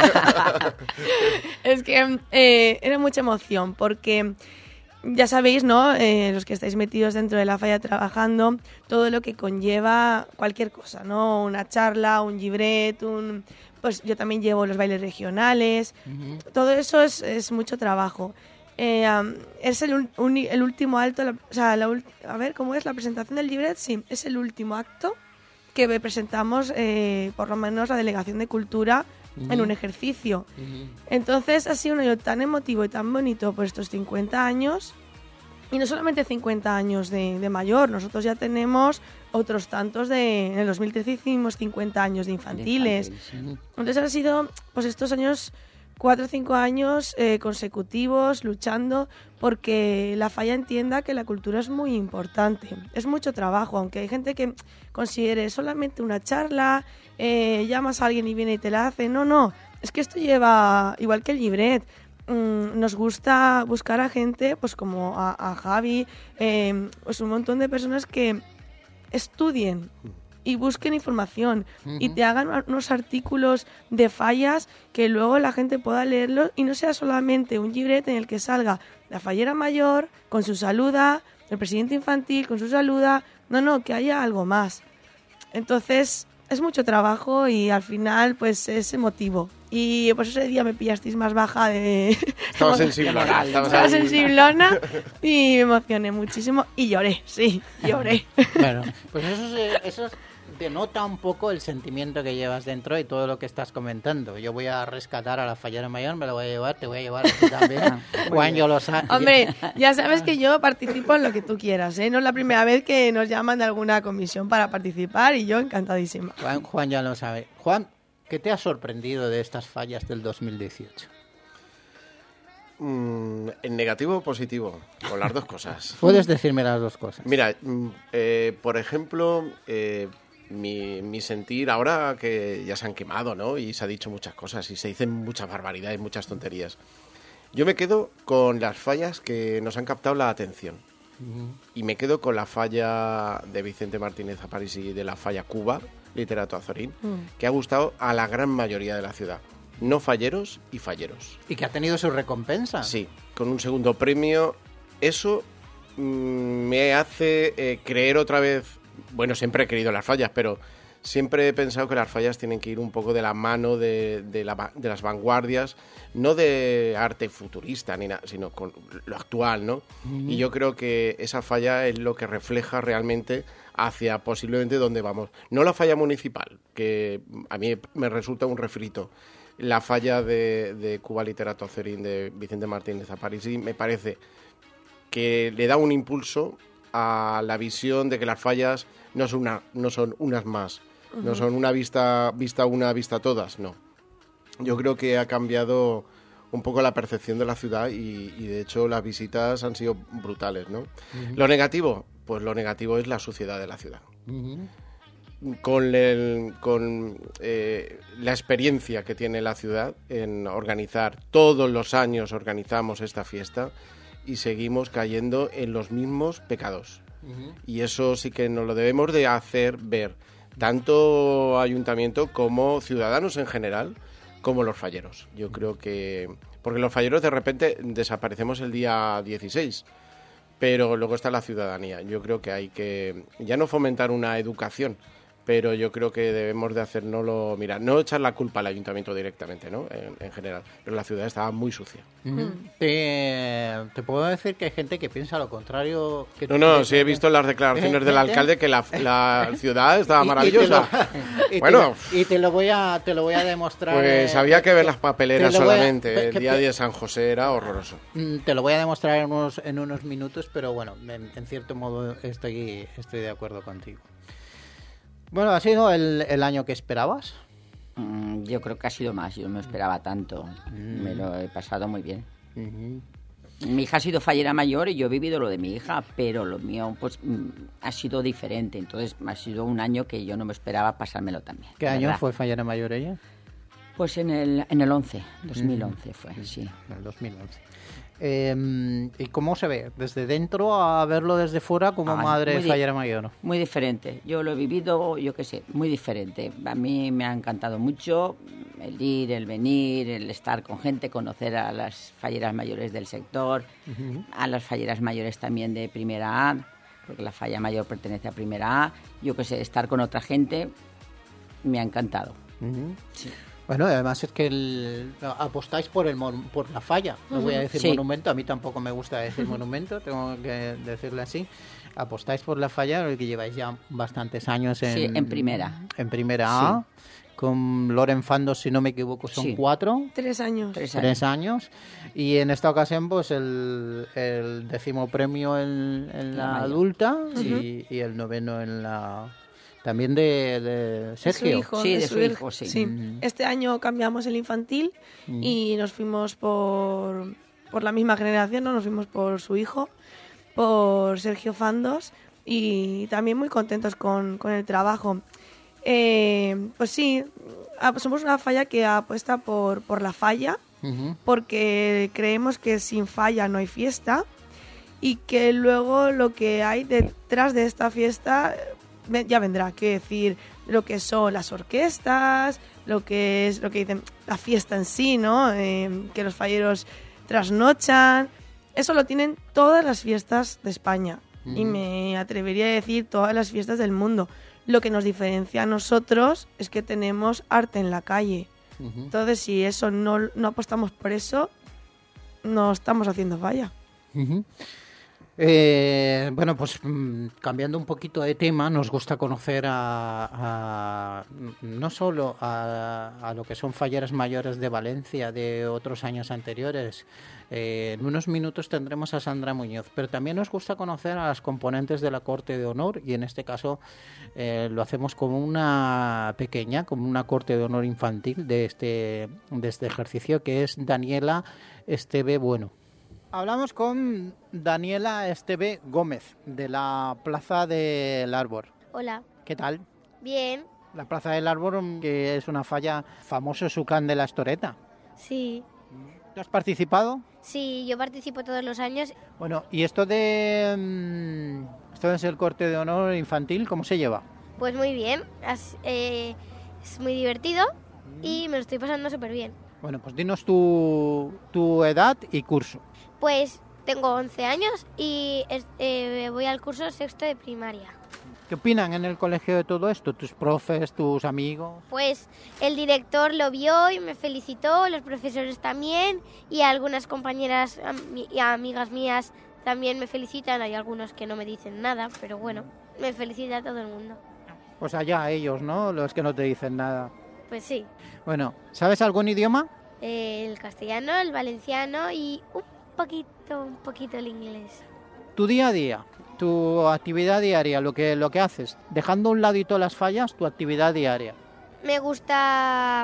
C: Es que eh, era mucha emoción porque ya sabéis, ¿no? Eh, los que estáis metidos dentro de la Falla trabajando, todo lo que conlleva cualquier cosa, ¿no? Una charla, un libret, un... Pues yo también llevo los bailes regionales. Todo eso es, es mucho trabajo. Eh, um, es el, un- uni- el último acto, la- o sea, la ul- a ver, ¿cómo es la presentación del libret? Sí, es el último acto que presentamos, eh, por lo menos la Delegación de Cultura, en un ejercicio. Entonces ha sido un año tan emotivo y tan bonito por estos cincuenta años, y no solamente cincuenta años de, de mayor, nosotros ya tenemos otros tantos de... En el dos mil trece hicimos cincuenta años de infantiles. Entonces han sido pues estos años, cuatro o cinco años eh, consecutivos, luchando porque la Falla entienda que la cultura es muy importante. Es mucho trabajo, aunque hay gente que considere solamente una charla, eh, llamas a alguien y viene y te la hace. No, no, es que esto lleva, igual que el libret, mm, nos gusta buscar a gente, pues como a, a Javi, eh, pues un montón de personas que estudien y busquen información y te hagan unos artículos de fallas que luego la gente pueda leerlos y no sea solamente un libret en el que salga la fallera mayor con su saluda, el presidente infantil con su saluda, no, no, que haya algo más. Entonces es mucho trabajo y al final pues es emotivo. Y pues ese día me pillasteis más baja de...
D: Estaba sensiblona. estabas
C: Estaba
D: ahí.
C: sensiblona y me emocioné muchísimo y lloré, sí, lloré.
A: Bueno, pues eso, se- eso denota un poco el sentimiento que llevas dentro y todo lo que estás comentando. Yo voy a rescatar a la fallera mayor, me la voy a llevar, te voy a llevar a ti también. Juan, yo lo sa-
C: Hombre, ya sabes que yo participo en lo que tú quieras, ¿eh? No es la primera vez que nos llaman de alguna comisión para participar y yo encantadísima.
A: Juan, Juan ya lo sabe. Juan, ¿qué te ha sorprendido de estas fallas del dos mil dieciocho?
D: Mm, ¿En negativo o positivo? Con las dos cosas.
A: Puedes decirme las dos cosas.
D: Mira, mm, eh, por ejemplo, eh, mi, mi sentir ahora que ya se han quemado, ¿no? Y se ha dicho muchas cosas y se dicen muchas barbaridades, muchas tonterías. Yo me quedo con las fallas que nos han captado la atención. Y me quedo con la falla de Vicente Martínez Aparici y de la falla Cuba, Literato Azorín, que ha gustado a la gran mayoría de la ciudad. No falleros y falleros.
A: Y que ha tenido su recompensa.
D: Sí, con un segundo premio. Eso mm, me hace eh, creer otra vez... Bueno, siempre he querido las fallas, pero siempre he pensado que las fallas tienen que ir un poco de la mano de, de, la va- de las vanguardias, no de arte futurista, ni nada, sino con lo actual, ¿no? Y yo creo que esa falla es lo que refleja realmente hacia posiblemente donde vamos. No la falla municipal, que a mí me resulta un refrito. La falla de, de Cuba Literato Azorín de Vicente Martínez Aparici me parece que le da un impulso a la visión de que las fallas no son, una, no son unas más, no son una vista, vista una, vista todas, no. yo creo que ha cambiado un poco la percepción de la ciudad y, y de hecho las visitas han sido brutales, ¿no? Uh-huh. Lo negativo, pues lo negativo es la suciedad de la ciudad. Uh-huh. Con, el, con eh, la experiencia que tiene la ciudad en organizar, todos los años organizamos esta fiesta y seguimos cayendo en los mismos pecados. Uh-huh. Y eso sí que nos lo debemos de hacer ver, tanto ayuntamiento como ciudadanos en general, como los falleros. Yo creo que... Porque los falleros de repente desaparecemos el día dieciséis, pero luego está la ciudadanía. Yo creo que hay que ya no fomentar una educación, pero yo creo que debemos de hacérnoslo, mira, no echar la culpa al ayuntamiento directamente, ¿no? En, en general, pero la ciudad estaba muy sucia.
A: Mm. Te, te puedo decir que hay gente que piensa lo contrario. Que
D: no, no, sí he visto las declaraciones del alcalde que la, la ciudad estaba maravillosa.
A: Y, y
D: bueno,
A: te lo, y te lo voy a te lo voy a demostrar.
D: Pues
A: eh,
D: había que ver las papeleras solamente. A, el
A: que,
D: día
A: que,
D: de San José era horroroso.
A: Te lo voy a demostrar en unos en unos minutos, pero bueno, en, en cierto modo estoy estoy de acuerdo contigo. Bueno, ¿ha sido el, el año que esperabas?
B: Mm, yo creo que ha sido más, yo no esperaba tanto, mm. me lo he pasado muy bien.
A: Uh-huh.
B: Mi hija ha sido fallera mayor y yo he vivido lo de mi hija, pero lo mío pues mm, ha sido diferente, entonces ha sido un año que yo no me esperaba pasármelo tan bien.
A: ¿Qué año
B: verdad.
A: fue fallera mayor ella?
B: Pues en el, en el once, dos mil once uh-huh. fue,
A: uh-huh.
B: sí.
A: En el dos mil once. Eh, ¿Y cómo se ve? ¿Desde dentro a verlo desde fuera como ah, madre di- fallera mayor?
B: Muy diferente. Yo lo he vivido, yo qué sé, muy diferente. A mí me ha encantado mucho el ir, el venir, el estar con gente, conocer a las falleras mayores del sector, uh-huh. a las falleras mayores también de primera A, porque la falla mayor pertenece a primera A. Yo qué sé, estar con otra gente me ha encantado.
A: Uh-huh. Sí. Bueno, además es que el, apostáis por el por la falla, no voy a decir
B: sí.
A: monumento, a mí tampoco me gusta decir monumento, tengo que decirlo así. Apostáis por la falla, que lleváis ya bastantes años en,
B: sí, en primera.
A: En primera A, sí. Con Loren Fandos, si no me equivoco, son sí. cuatro.
C: Tres años.
A: Tres años. Tres años. Y en esta ocasión, pues el, el décimo premio en, en la, la adulta uh-huh. y, y el noveno en la... También de, de Sergio.
C: De su hijo,
B: sí, de,
C: de
B: su,
C: su
B: hijo, sí.
C: sí. Mm. Este año cambiamos el infantil mm. y nos fuimos por, por la misma generación, ¿no? Nos fuimos por su hijo, por Sergio Fandos, y también muy contentos con, con el trabajo. Eh, pues sí, somos una falla que apuesta por, por la falla, uh-huh. porque creemos que sin falla no hay fiesta y que luego lo que hay detrás de esta fiesta... ya vendrá, que decir lo que son las orquestas, lo que es lo que dicen la fiesta en sí, ¿no? Eh, que los falleros trasnochan. Eso lo tienen todas las fiestas de España. Uh-huh. Y me atrevería a decir todas las fiestas del mundo. Lo que nos diferencia a nosotros es que tenemos arte en la calle. Uh-huh. Entonces, si eso no, no apostamos por eso, no estamos haciendo falla.
A: Uh-huh. Eh, bueno, pues mmm, cambiando un poquito de tema, nos gusta conocer a, a no solo a, a lo que son falleras mayores de Valencia de otros años anteriores. Eh, en unos minutos tendremos a Sandra Muñoz, pero también nos gusta conocer a las componentes de la Corte de Honor y en este caso eh, lo hacemos como una pequeña, como una Corte de Honor infantil de este, de este ejercicio, que es Daniela Esteve Bueno. Hablamos con Daniela Esteve Gómez, de la Plaza del Árbol.
F: Hola.
A: ¿Qué tal?
F: Bien.
A: La Plaza del Árbol, que es una falla famoso su can de la Estoreta.
F: Sí.
A: ¿Tú has participado?
F: Sí, yo participo todos los años.
A: Bueno, ¿y esto de esto de ser el corte de honor infantil, cómo se lleva?
F: Pues muy bien, es, eh, es muy divertido y me lo estoy pasando súper bien.
A: Bueno, pues dinos tu, tu edad y curso.
F: Pues tengo once años y eh, voy al curso sexto de primaria.
A: ¿Qué opinan en el colegio de todo esto? ¿Tus profes, tus amigos?
F: Pues el director lo vio y me felicitó, los profesores también y algunas compañeras y amigas mías también me felicitan. Hay algunos que no me dicen nada, pero bueno, me felicita todo el mundo.
A: Pues allá ellos, ¿no? Los que no te dicen nada.
F: Pues sí.
A: Bueno, ¿sabes algún idioma?
F: Eh, el castellano, el valenciano y un poquito, un poquito el inglés.
A: Tu día a día, tu actividad diaria, lo que, lo que haces, dejando a un ladito las fallas, tu actividad diaria.
F: Me gusta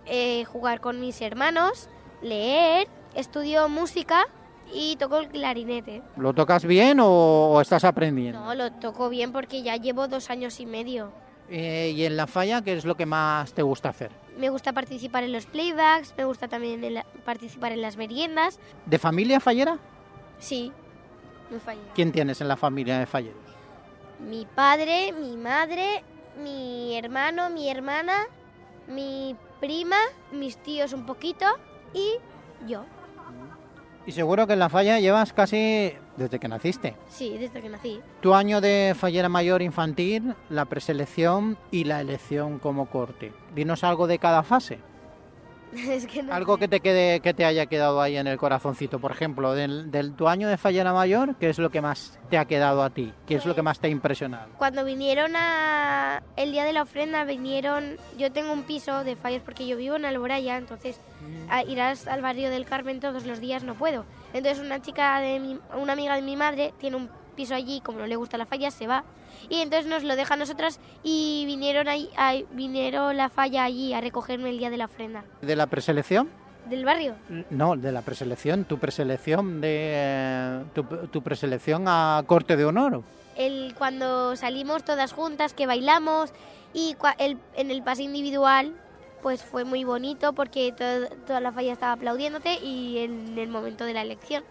F: eh, jugar con mis hermanos, leer, estudio música y toco el clarinete.
A: ¿Lo tocas bien o, o estás aprendiendo?
F: No, lo toco bien porque ya llevo dos años y medio.
A: Eh, ¿Y en la falla qué es lo que más te gusta hacer?
F: Me gusta participar en los playbacks, me gusta también en la- participar en las meriendas.
A: ¿De familia fallera?
F: Sí, muy fallera.
A: ¿Quién tienes en la familia de falleros?
F: Mi padre, mi madre, mi hermano, mi hermana, mi prima, mis tíos un poquito y yo.
A: Y seguro que en la falla llevas casi desde que naciste.
F: Sí, desde que nací.
A: Tu año de fallera mayor infantil, la preselección y la elección como corte. Dinos algo de cada fase.
F: Es que no
A: Algo
F: sé.
A: que te quede, que te haya quedado ahí en el corazoncito. Por ejemplo, del, del tu año de fallera mayor, ¿qué es lo que más te ha quedado a ti? ¿Qué es lo que más te ha impresionado?
F: Cuando vinieron a el día de la ofrenda, vinieron, yo tengo un piso de fallas porque yo vivo en Alboraya, entonces a ir al al barrio del Carmen todos los días no puedo. Entonces una chica de mi, una amiga de mi madre tiene un piso allí, como no le gusta la falla, se va. Y entonces nos lo deja a nosotras y vinieron ahí, ahí- vinieron la falla allí a recogerme el día de la ofrenda.
A: ¿De la preselección?
F: ¿Del barrio?
A: No, de la preselección, tu preselección de eh, tu, tu preselección a corte de honor.
F: El, cuando salimos todas juntas, que bailamos y cua- el, en el pase individual, pues fue muy bonito porque todo- toda la falla estaba aplaudiéndote y en el momento de la elección.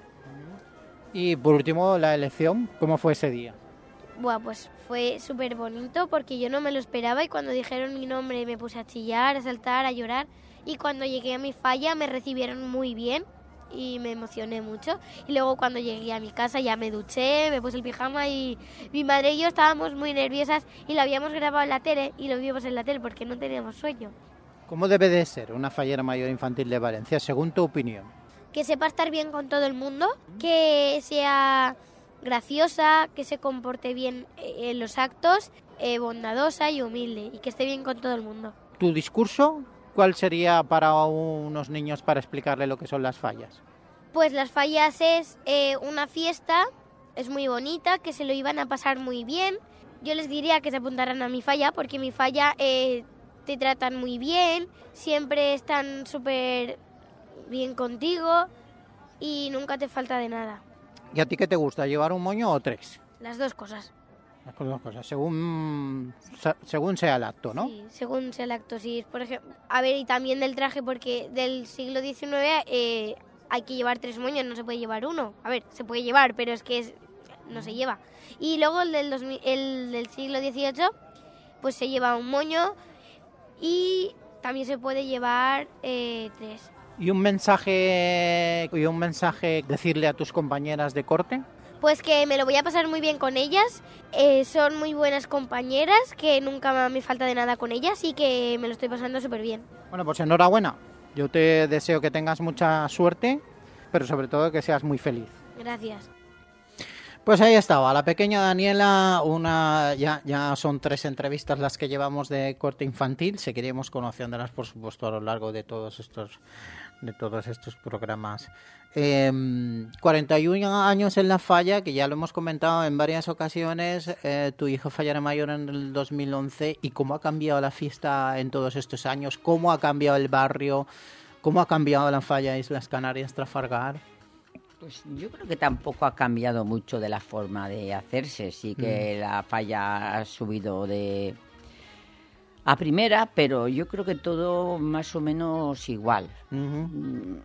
A: Y por último, la elección, ¿cómo fue ese día?
F: Buah, pues fue súper bonito porque yo no me lo esperaba y cuando dijeron mi nombre me puse a chillar, a saltar, a llorar y cuando llegué a mi falla me recibieron muy bien y me emocioné mucho y luego cuando llegué a mi casa ya me duché, me puse el pijama y mi madre y yo estábamos muy nerviosas y lo habíamos grabado en la tele y lo vimos en la tele porque no teníamos sueño.
A: ¿Cómo debe de ser una fallera mayor infantil de Valencia, según tu opinión?
F: Que sepa estar bien con todo el mundo, que sea graciosa, que se comporte bien en los actos, eh, bondadosa y humilde y que esté bien con todo el mundo.
A: ¿Tu discurso cuál sería para unos niños para explicarle lo que son las fallas?
F: Pues las fallas es eh, una fiesta, es muy bonita, que se lo iban a pasar muy bien. Yo les diría que se apuntaran a mi falla porque mi falla eh, te tratan muy bien, siempre están súper bien contigo y nunca te falta de nada.
A: ¿Y a ti qué te gusta, llevar un moño o tres?
F: Las dos cosas.
A: Las dos cosas, según, según sea el acto, ¿no?
F: Sí, según sea el acto, sí. Por ejemplo, a ver, y también del traje, porque del siglo diecinueve eh, hay que llevar tres moños, no se puede llevar uno. A ver, se puede llevar, pero es que es, no se lleva. Y luego el del, dos mil, el del siglo dieciocho, pues se lleva un moño y también se puede llevar eh, tres.
A: ¿Y un mensaje y un mensaje decirle a tus compañeras de corte?
F: Pues que me lo voy a pasar muy bien con ellas, eh, son muy buenas compañeras, que nunca me falta de nada con ellas y que me lo estoy pasando súper bien.
A: Bueno, pues enhorabuena. Yo te deseo que tengas mucha suerte, pero sobre todo que seas muy feliz.
F: Gracias.
A: Pues ahí estaba, la pequeña Daniela, una ya, ya son tres entrevistas las que llevamos de corte infantil, seguiremos conociéndolas por supuesto a lo largo de todos estos de todos estos programas. Eh, cuarenta y un años en la falla, que ya lo hemos comentado en varias ocasiones, eh, tu hijo fallara mayor en el dos mil once, y cómo ha cambiado la fiesta en todos estos años, cómo ha cambiado el barrio, cómo ha cambiado la falla Islas Canarias Trafalgar.
B: Pues yo creo que tampoco ha cambiado mucho de la forma de hacerse. Sí que mm. la falla ha subido de a primera, pero yo creo que todo más o menos igual. Uh-huh. Mm,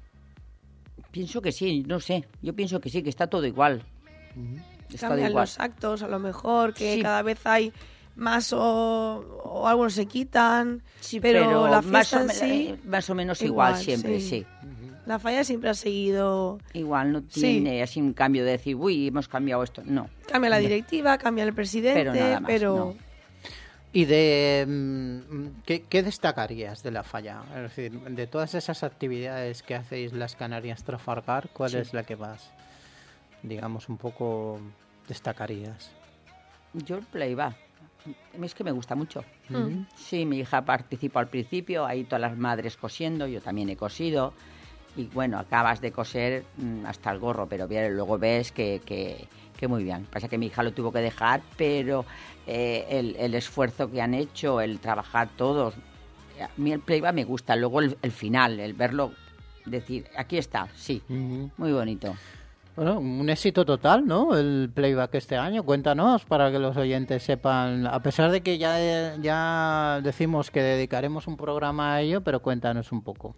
B: pienso que sí, no sé. Yo pienso que sí, que está todo igual.
C: Uh-huh. Está Cambian igual. Los actos, a lo mejor, que sí. cada vez hay más o, o algunos se quitan.
B: Sí,
C: pero,
B: pero
C: la fiesta
B: más, o,
C: sí,
B: más o menos igual, igual siempre, sí. sí.
C: Uh-huh. La falla siempre ha seguido...
B: Igual, no tiene sí. así un cambio de decir, uy, hemos cambiado esto, no.
C: Cambia la directiva, cambia el presidente, pero... Nada más, pero...
B: No.
A: ¿Y de ¿qué, qué destacarías de la falla? Es decir, de todas esas actividades que hacéis las Canarias Trafalgar, ¿cuál sí. es la que más, digamos, un poco destacarías?
B: Yo el playback. Es que me gusta mucho.
C: Mm.
B: Sí, mi hija participó al principio, ahí todas las madres cosiendo, yo también he cosido. Y bueno, acabas de coser hasta el gorro, pero bien, luego ves que, que, que muy bien. Pasa que mi hija lo tuvo que dejar, pero eh, el, el esfuerzo que han hecho, el trabajar todos, a mí el playback me gusta, luego el, el final, el verlo, decir, aquí está, sí, uh-huh. Muy bonito.
A: Bueno, un éxito total, ¿no? El playback este año. Cuéntanos para que los oyentes sepan, a pesar de que ya, ya decimos que dedicaremos un programa a ello, pero cuéntanos un poco.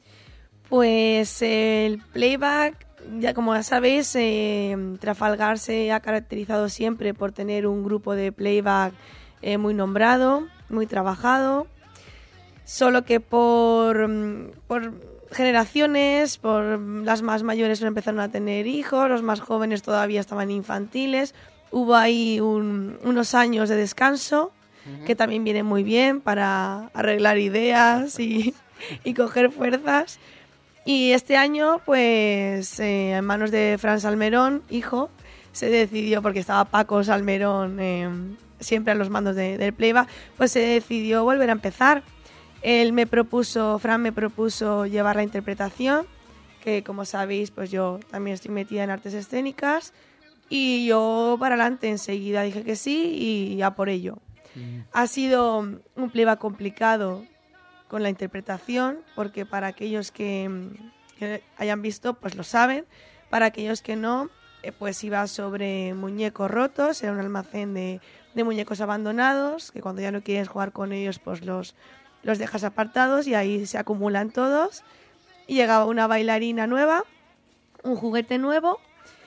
C: Pues el playback, ya como ya sabéis, eh, Trafalgar se ha caracterizado siempre por tener un grupo de playback eh, muy nombrado, muy trabajado, solo que por... por generaciones, por las más mayores empezaron a tener hijos, los más jóvenes todavía estaban infantiles, hubo ahí un, unos años de descanso, uh-huh. Que también viene muy bien para arreglar ideas y, y coger fuerzas, y este año pues eh, en manos de Fran Salmerón, hijo, se decidió, porque estaba Paco Salmerón eh, siempre a los mandos de, del playback, pues se decidió volver a empezar. Él me propuso, Fran me propuso llevar la interpretación, que como sabéis, pues yo también estoy metida en artes escénicas, y yo para adelante enseguida dije que sí y ya por ello. Mm. Ha sido un playback complicado con la interpretación, porque para aquellos que, que hayan visto, pues lo saben, para aquellos que no, eh, pues iba sobre muñecos rotos, era un almacén de, de muñecos abandonados, que cuando ya no quieres jugar con ellos, pues los... los dejas apartados y ahí se acumulan todos, y llegaba una bailarina nueva, un juguete nuevo,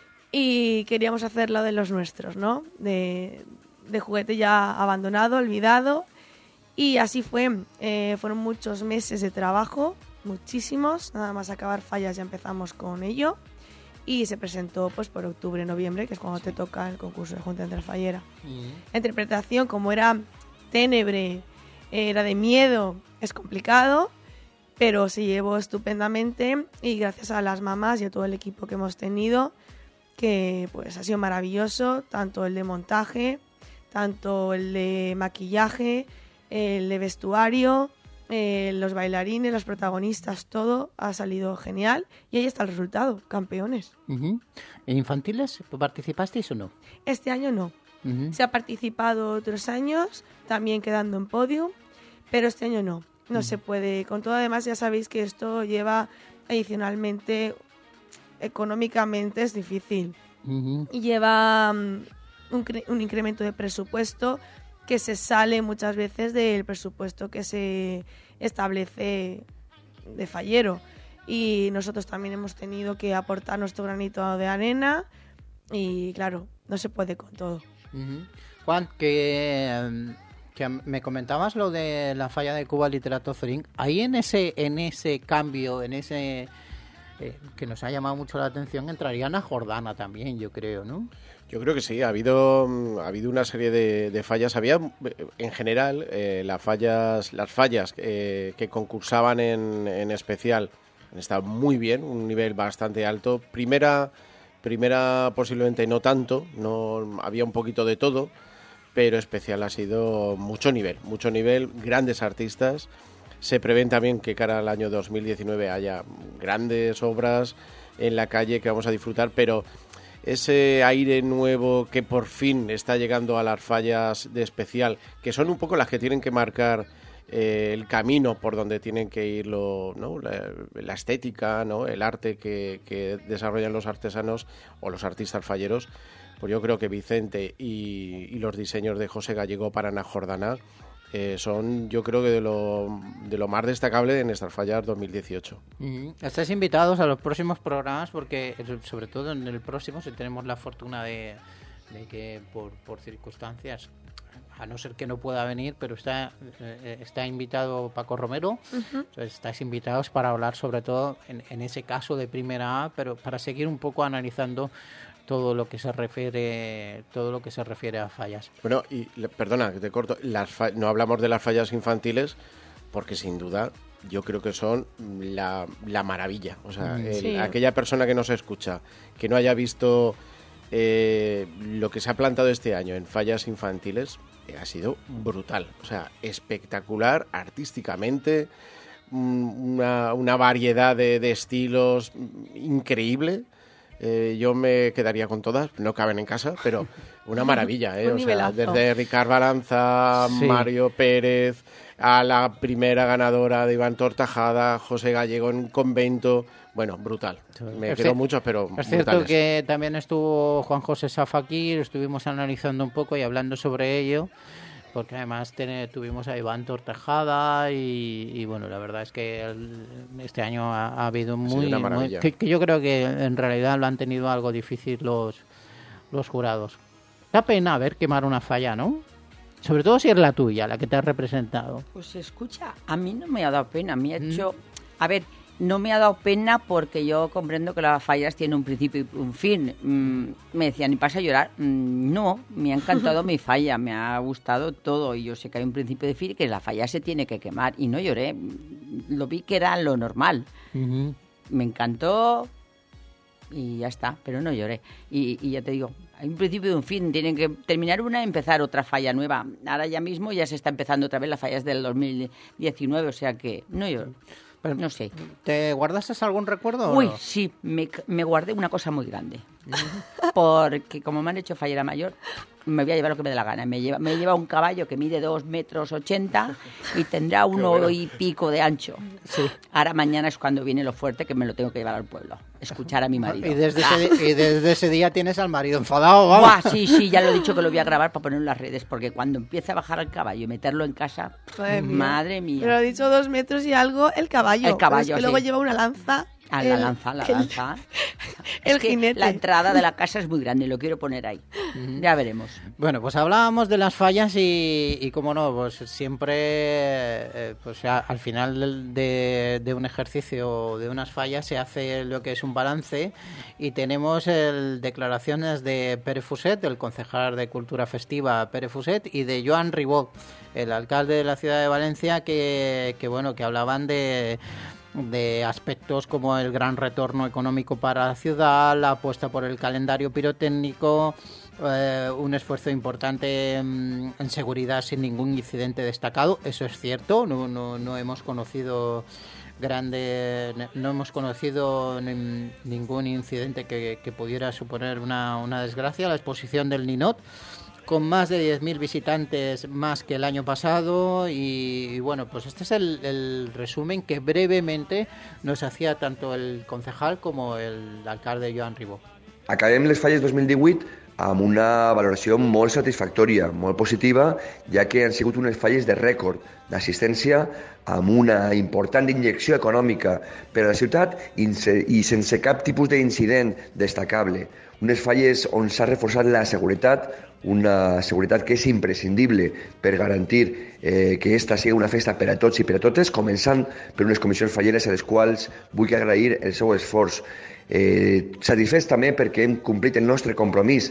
C: y queríamos hacerlo de los nuestros, ¿no? De, de juguete ya abandonado, olvidado, y así fue. Eh, fueron muchos meses de trabajo, muchísimos, nada más acabar Fallas ya empezamos con ello, y se presentó pues por octubre, noviembre, que es cuando te toca el concurso de Junta entre Fallera. Uh-huh. La interpretación, como era ténebre, era de miedo, es complicado, pero se llevó estupendamente, y gracias a las mamás y a todo el equipo que hemos tenido, que pues ha sido maravilloso, tanto el de montaje, tanto el de maquillaje, el de vestuario, eh, los bailarines, los protagonistas, todo ha salido genial, y ahí está el resultado, campeones.
A: Uh-huh. ¿En infantiles participasteis o no?
C: Este año no. Uh-huh. Se ha participado otros años, también quedando en podium, pero este año no, no uh-huh. se puede. Con todo, además, ya sabéis que esto lleva adicionalmente, económicamente es difícil. Uh-huh. Y lleva um, un, un incremento de presupuesto que se sale muchas veces del presupuesto que se establece de Fallero. Y nosotros también hemos tenido que aportar nuestro granito de arena, y claro, no se puede con todo.
A: Uh-huh. Juan, que, que me comentabas lo de la falla de Cuba Literato Zorín. Ahí en ese en ese cambio, en ese eh, que nos ha llamado mucho la atención, entraría Ana Jordana también, yo creo, ¿no?
D: Yo creo que sí, ha habido ha habido una serie de, de fallas. Había, en general, eh, las fallas las fallas eh, que concursaban en, en especial han estado muy bien, un nivel bastante alto. Primera Primera posiblemente no tanto, no había un poquito de todo, pero especial ha sido mucho nivel, mucho nivel, grandes artistas. Se prevén también que cara al año dos mil diecinueve haya grandes obras en la calle que vamos a disfrutar, pero ese aire nuevo que por fin está llegando a las fallas de especial, que son un poco las que tienen que marcar eh, el camino por donde tienen que ir lo, ¿no? la, la estética, ¿no? El arte que, que desarrollan los artesanos o los artistas falleros. Pues yo creo que Vicente y, y los diseños de José Gallego para Ana Jordana eh, son, yo creo que de lo, de lo más destacable en estas fallas dos mil dieciocho.
A: Uh-huh. Estáis invitados a los próximos programas, porque sobre todo en el próximo, si tenemos la fortuna de, de que por, por circunstancias, a no ser que no pueda venir, pero está eh, está invitado Paco Romero. Uh-huh. Entonces, estáis invitados para hablar sobre todo en, en ese caso de primera A, pero para seguir un poco analizando todo lo que se refiere todo lo que se refiere a fallas.
D: Bueno, y perdona que te corto, las fa- no hablamos de las fallas infantiles porque sin duda yo creo que son la, la maravilla. O sea, mm, el, sí. aquella persona que nos escucha, que no haya visto eh, lo que se ha plantado este año en fallas infantiles, ha sido brutal, o sea, espectacular artísticamente, una, una variedad de, de estilos increíble. Eh, yo me quedaría con todas, no caben en casa, pero una maravilla, ¿eh? O sea, desde Ricard Balanza, sí. Mario Pérez, a la primera ganadora de Iván Tortajada, José Gallego en Convento. Bueno, brutal. Me quedo muchos, pero
A: es cierto
D: brutales.
A: Que también estuvo Juan José Safa aquí, lo estuvimos analizando un poco y hablando sobre ello, porque además ten, tuvimos a Iván Tortajada y, y bueno, la verdad es que el, este año ha, ha habido muy...
D: Sí,
A: muy que, que yo creo que en realidad lo han tenido algo difícil los, los jurados. Da pena ver quemar una falla, ¿no? Sobre todo si es la tuya, la que te has representado.
B: Pues escucha, a mí no me ha dado pena, me ha hecho... Mm. A ver... No me ha dado pena porque yo comprendo que las fallas tienen un principio y un fin. Mm, me decían, ¿y vas a llorar? Mm, no, me ha encantado mi falla, me ha gustado todo. Y yo sé que hay un principio de fin y que la falla se tiene que quemar. Y no lloré, lo vi que era lo normal. Uh-huh. Me encantó y ya está, pero no lloré. Y, y ya te digo, hay un principio y un fin. Tienen que terminar una y empezar otra falla nueva. Ahora ya mismo ya se está empezando otra vez las fallas del dos mil diecinueve, o sea que no lloré. Pero no sé.
A: ¿Te guardaste algún recuerdo?
B: Uy, sí, me, me guardé una cosa muy grande. Porque como me han hecho fallera mayor, me voy a llevar lo que me dé la gana. Me lleva, me lleva un caballo que mide dos metros ochenta y tendrá uno bueno. y pico de ancho. Sí. Ahora mañana es cuando viene lo fuerte, que me lo tengo que llevar al pueblo. Escuchar a mi marido.
A: Y desde, ah. ese, y desde ese día tienes al marido enfadado, vamos.
B: Buah, sí, sí, ya lo he dicho que lo voy a grabar para ponerlo en las redes, porque cuando empiece a bajar al caballo y meterlo en casa, madre mía. Madre mía.
C: Pero ha dicho dos metros y algo el caballo.
B: El caballo,
C: es que
B: sí.
C: luego lleva una lanza.
B: A la el, lanza, la lanza.
C: El,
B: el
C: es jinete.
B: La entrada de la casa es muy grande, lo quiero poner ahí. Uh-huh. Ya veremos.
A: Bueno, pues hablábamos de las fallas y, y como no, pues siempre, eh, pues a, al final de, de un ejercicio, de unas fallas, se hace lo que es un balance y tenemos el, declaraciones de Pere Fuset, el concejal de Cultura Festiva Pere Fuset, y de Joan Ribó, el alcalde de la ciudad de Valencia, que, que bueno, que hablaban de... de aspectos como el gran retorno económico para la ciudad, la apuesta por el calendario pirotécnico, eh, un esfuerzo importante en, en seguridad sin ningún incidente destacado. Eso es cierto, no, no, no hemos conocido grande, no hemos conocido ni, ningún incidente que, que pudiera suponer una, una desgracia. La exposición del Ninot, con más de diez mil visitantes más que el año pasado y, y bueno, pues este es el, el resumen que brevemente nos hacía tanto el concejal como el alcalde Joan Ribó.
G: Acabem les falles dos mil divuit amb una valoració molt satisfactòria, molt positiva, ja que han sigut unes falles de rècord d'assistència amb una important injecció econòmica per a la ciutat i sense cap tipus d'incident destacable. Unes falles on s'ha reforçat la seguretat, una seguretat que és imprescindible per garantir eh, que esta sigui una festa per a tots i per a totes, començant per unes comissions falleres a les quals vull agrair el seu esforç. Eh, satisfets també perquè hem complit el nostre compromís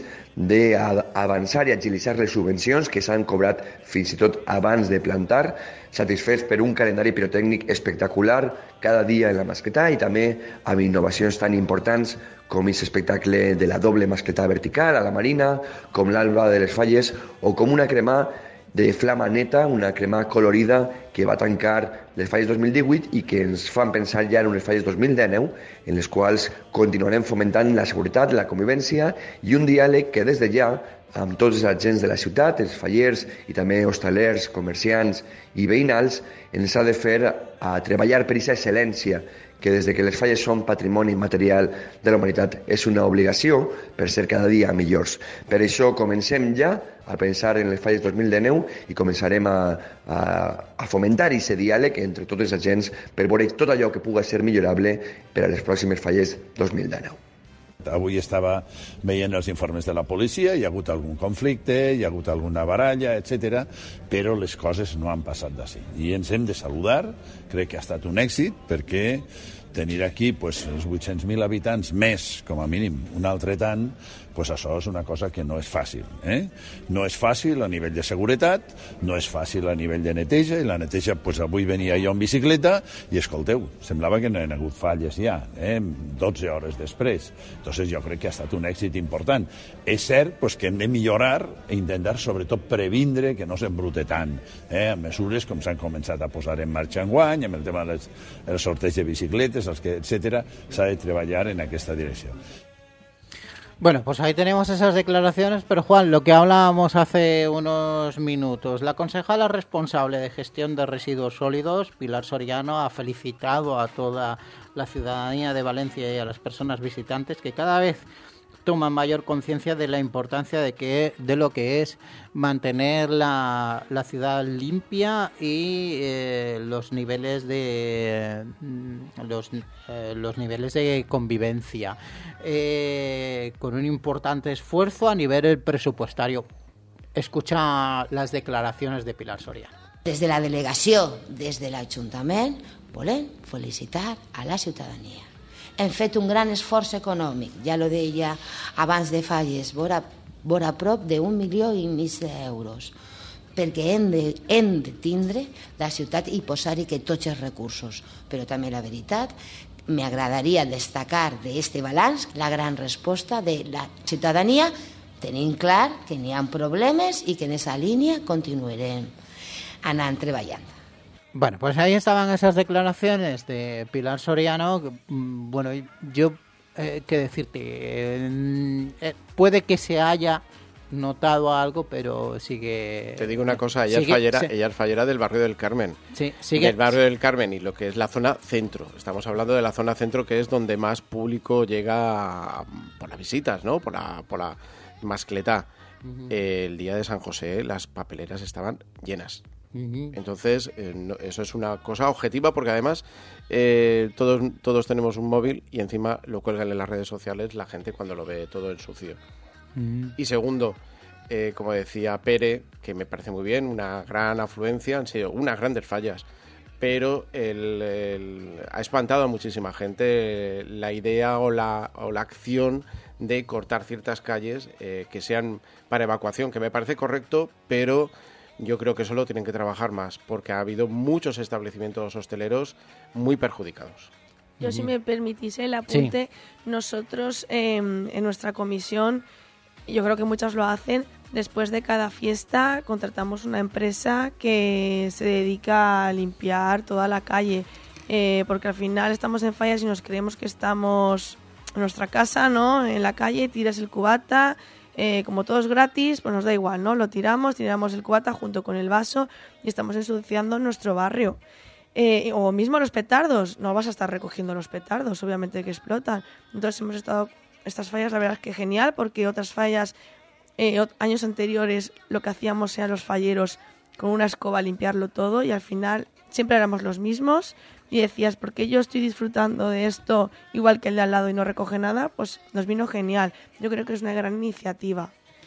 G: d'avançar i agilitzar les subvencions que s'han cobrat fins i tot abans de plantar, satisfets per un calendari pirotècnic espectacular cada dia en la mascletà i també amb innovacions tan importants com aquest espectacle de la doble mascletà vertical a la Marina, com l'Alba de les Falles o com una cremà de flama neta, una cremà colorida que va tancar les falles dos mil divuit i que ens fan pensar ja en unes falles dos mil dinou, en les quals continuarem fomentant la seguretat, la convivència i un diàleg que des de ja, amb tots els agents de la ciutat, els fallers i també hostalers, comerciants i veïnals, ens ha de fer a treballar per aquesta excel·lència que des de que les falles són patrimoni material de la humanitat és una obligació per ser cada dia millors. Per això comencem ja a pensar en les falles dos mil dinou i començarem a, a, a fomentar aquest diàleg entre tots els agents per veure tot allò que pugui ser millorable per a les pròximes falles dos mil dinou.
H: Avui estava veient els informes de la policia, hi ha hagut algun conflicte, hi ha hagut alguna baralla, etcètera, però les coses no han passat d'ací. I ens hem de saludar, crec que ha estat un èxit, perquè tenir aquí pues, els vuit-cents mil habitants més, com a mínim, un altre tant, pues això és una cosa que no és fàcil. Eh? No és fàcil a nivell de seguretat, no és fàcil a nivell de neteja, i la neteja, pues, avui venia jo en bicicleta, i escolteu, semblava que no hi ha hagut falles ja, eh? dotze hores després. Entonces jo crec que ha estat un èxit important. És cert pues, que hem de millorar i intentar, sobretot, previndre que no s'embrute tant, eh? amb mesures com s'han començat a posar en marxa enguany, amb el tema dels el sorteig de bicicletes, els que, etcètera, s'ha de treballar en aquesta direcció.
A: Bueno, pues ahí tenemos esas declaraciones, pero Juan, lo que hablábamos hace unos minutos, la concejala responsable de gestión de residuos sólidos, Pilar Soriano, ha felicitado a toda la ciudadanía de Valencia y a las personas visitantes que cada vez toman mayor conciencia de la importancia de que de lo que es mantener la, la ciudad limpia y eh, los niveles de los, eh, los niveles de convivencia eh, con un importante esfuerzo a nivel presupuestario. Escucha las declaraciones de Pilar Soriano.
I: Des de la delegació, des de l'Ajuntament, volem felicitar a la ciutadania. Hem fet un gran esforç econòmic, ja lo deia abans de falles, vora, vora prop d'un milió i mig d'euros, perquè hem de, hem de tindre la ciutat i posar-hi que tots els recursos. Però també la veritat, m'agradaria destacar d'este balanç la gran resposta de la ciutadania, tenint clar que n'hi ha problemes i que en aquesta línia continuarem anant treballant.
A: Bueno, pues ahí estaban esas declaraciones de Pilar Soriano. Bueno, yo, eh, qué decirte, eh, puede que se haya notado algo, pero sigue...
D: Te digo una cosa, ella, sigue, es, fallera, sí. ella es fallera del barrio del Carmen.
A: Sí, sigue.
D: Del barrio del Carmen y lo que es la zona centro. Estamos hablando de la zona centro, que es donde más público llega por las visitas, ¿no? Por la, por la mascletá. Uh-huh. Eh, el día de San José las papeleras estaban llenas. Uh-huh. Entonces, eh, no, eso es una cosa objetiva porque además eh, todos, todos tenemos un móvil y encima lo cuelgan en las redes sociales la gente cuando lo ve todo ensucio. Uh-huh. Y segundo, eh, como decía Pere, que me parece muy bien, una gran afluencia, han sido unas grandes fallas, pero el, el, ha espantado a muchísima gente la idea o la, o la acción de cortar ciertas calles eh, que sean para evacuación, que me parece correcto, pero yo creo que solo tienen que trabajar más, porque ha habido muchos establecimientos hosteleros muy perjudicados.
C: Yo, uh-huh. si me permitís el apunte, sí. nosotros eh, en nuestra comisión, yo creo que muchas lo hacen, después de cada fiesta contratamos una empresa que se dedica a limpiar toda la calle, eh, porque al final estamos en fallas y nos creemos que estamos en nuestra casa, ¿no? En la calle, tiras el cubata... Eh, como todo es gratis, pues nos da igual, ¿no? Lo tiramos, tiramos el cubata junto con el vaso y estamos ensuciando nuestro barrio. Eh, o mismo los petardos, no vas a estar recogiendo los petardos, obviamente que explotan. Entonces hemos estado, estas fallas la verdad es que genial, porque otras fallas, eh, años anteriores, lo que hacíamos eran los falleros con una escoba limpiarlo todo y al final siempre éramos los mismos. Y decías, ¿por qué yo estoy disfrutando de esto igual que el de al lado y no recoge nada? Pues nos vino genial. Yo creo que es una gran iniciativa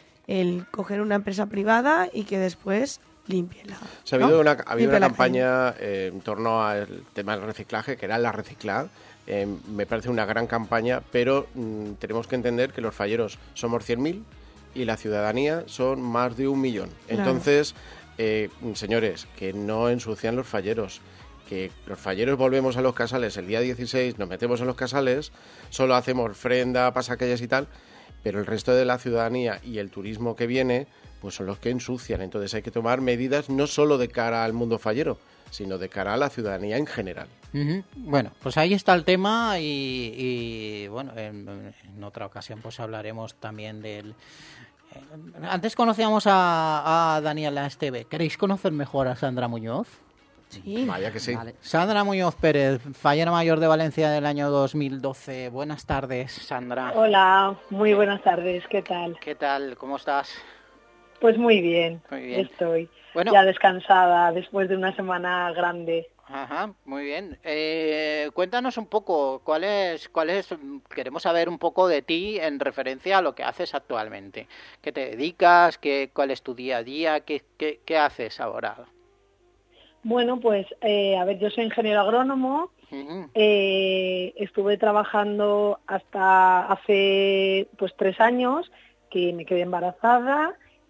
C: el coger una empresa privada y que después limpie-la.
D: O sea, ha habido ¿no? una, ha habido una campaña eh, en torno al tema del reciclaje, que era la Reciclad. Eh, me parece una gran campaña, pero mmm, tenemos que entender que los falleros somos cien mil y la ciudadanía son más de un millón. Claro. Entonces, eh, señores, que no ensucian los falleros. Que los falleros volvemos a los casales el día dieciséis, nos metemos en los casales, solo hacemos ofrenda, pasacalles y tal, pero el resto de la ciudadanía y el turismo que viene, pues son los que ensucian. Entonces hay que tomar medidas no solo de cara al mundo fallero, sino de cara a la ciudadanía en general.
A: Uh-huh. Bueno, pues ahí está el tema y, y bueno, en, en otra ocasión pues hablaremos también del... Antes conocíamos a, a Daniela Esteve. ¿Queréis conocer mejor a Sandra Muñoz?
C: Sí.
D: Vaya que sí.
B: Vale.
A: Sandra Muñoz Pérez, fallera mayor de Valencia del año dos mil doce. Buenas tardes, Sandra.
J: Hola, muy buenas tardes. ¿Qué tal?
A: ¿Qué tal? ¿Cómo estás?
J: Pues muy bien.
A: Muy bien.
J: Estoy
A: bueno,
J: ya descansada después de una semana grande.
A: Ajá, muy bien. Eh, cuéntanos un poco, ¿cuál es, cuál es, queremos saber un poco de ti en referencia a lo que haces actualmente. ¿Qué te dedicas? ¿Qué, cuál es tu día a día? ¿Qué, qué, qué haces ahora?
J: Bueno, pues, eh, a ver, yo soy ingeniero agrónomo, uh-huh. eh, estuve trabajando hasta hace, pues, tres años, que me quedé embarazada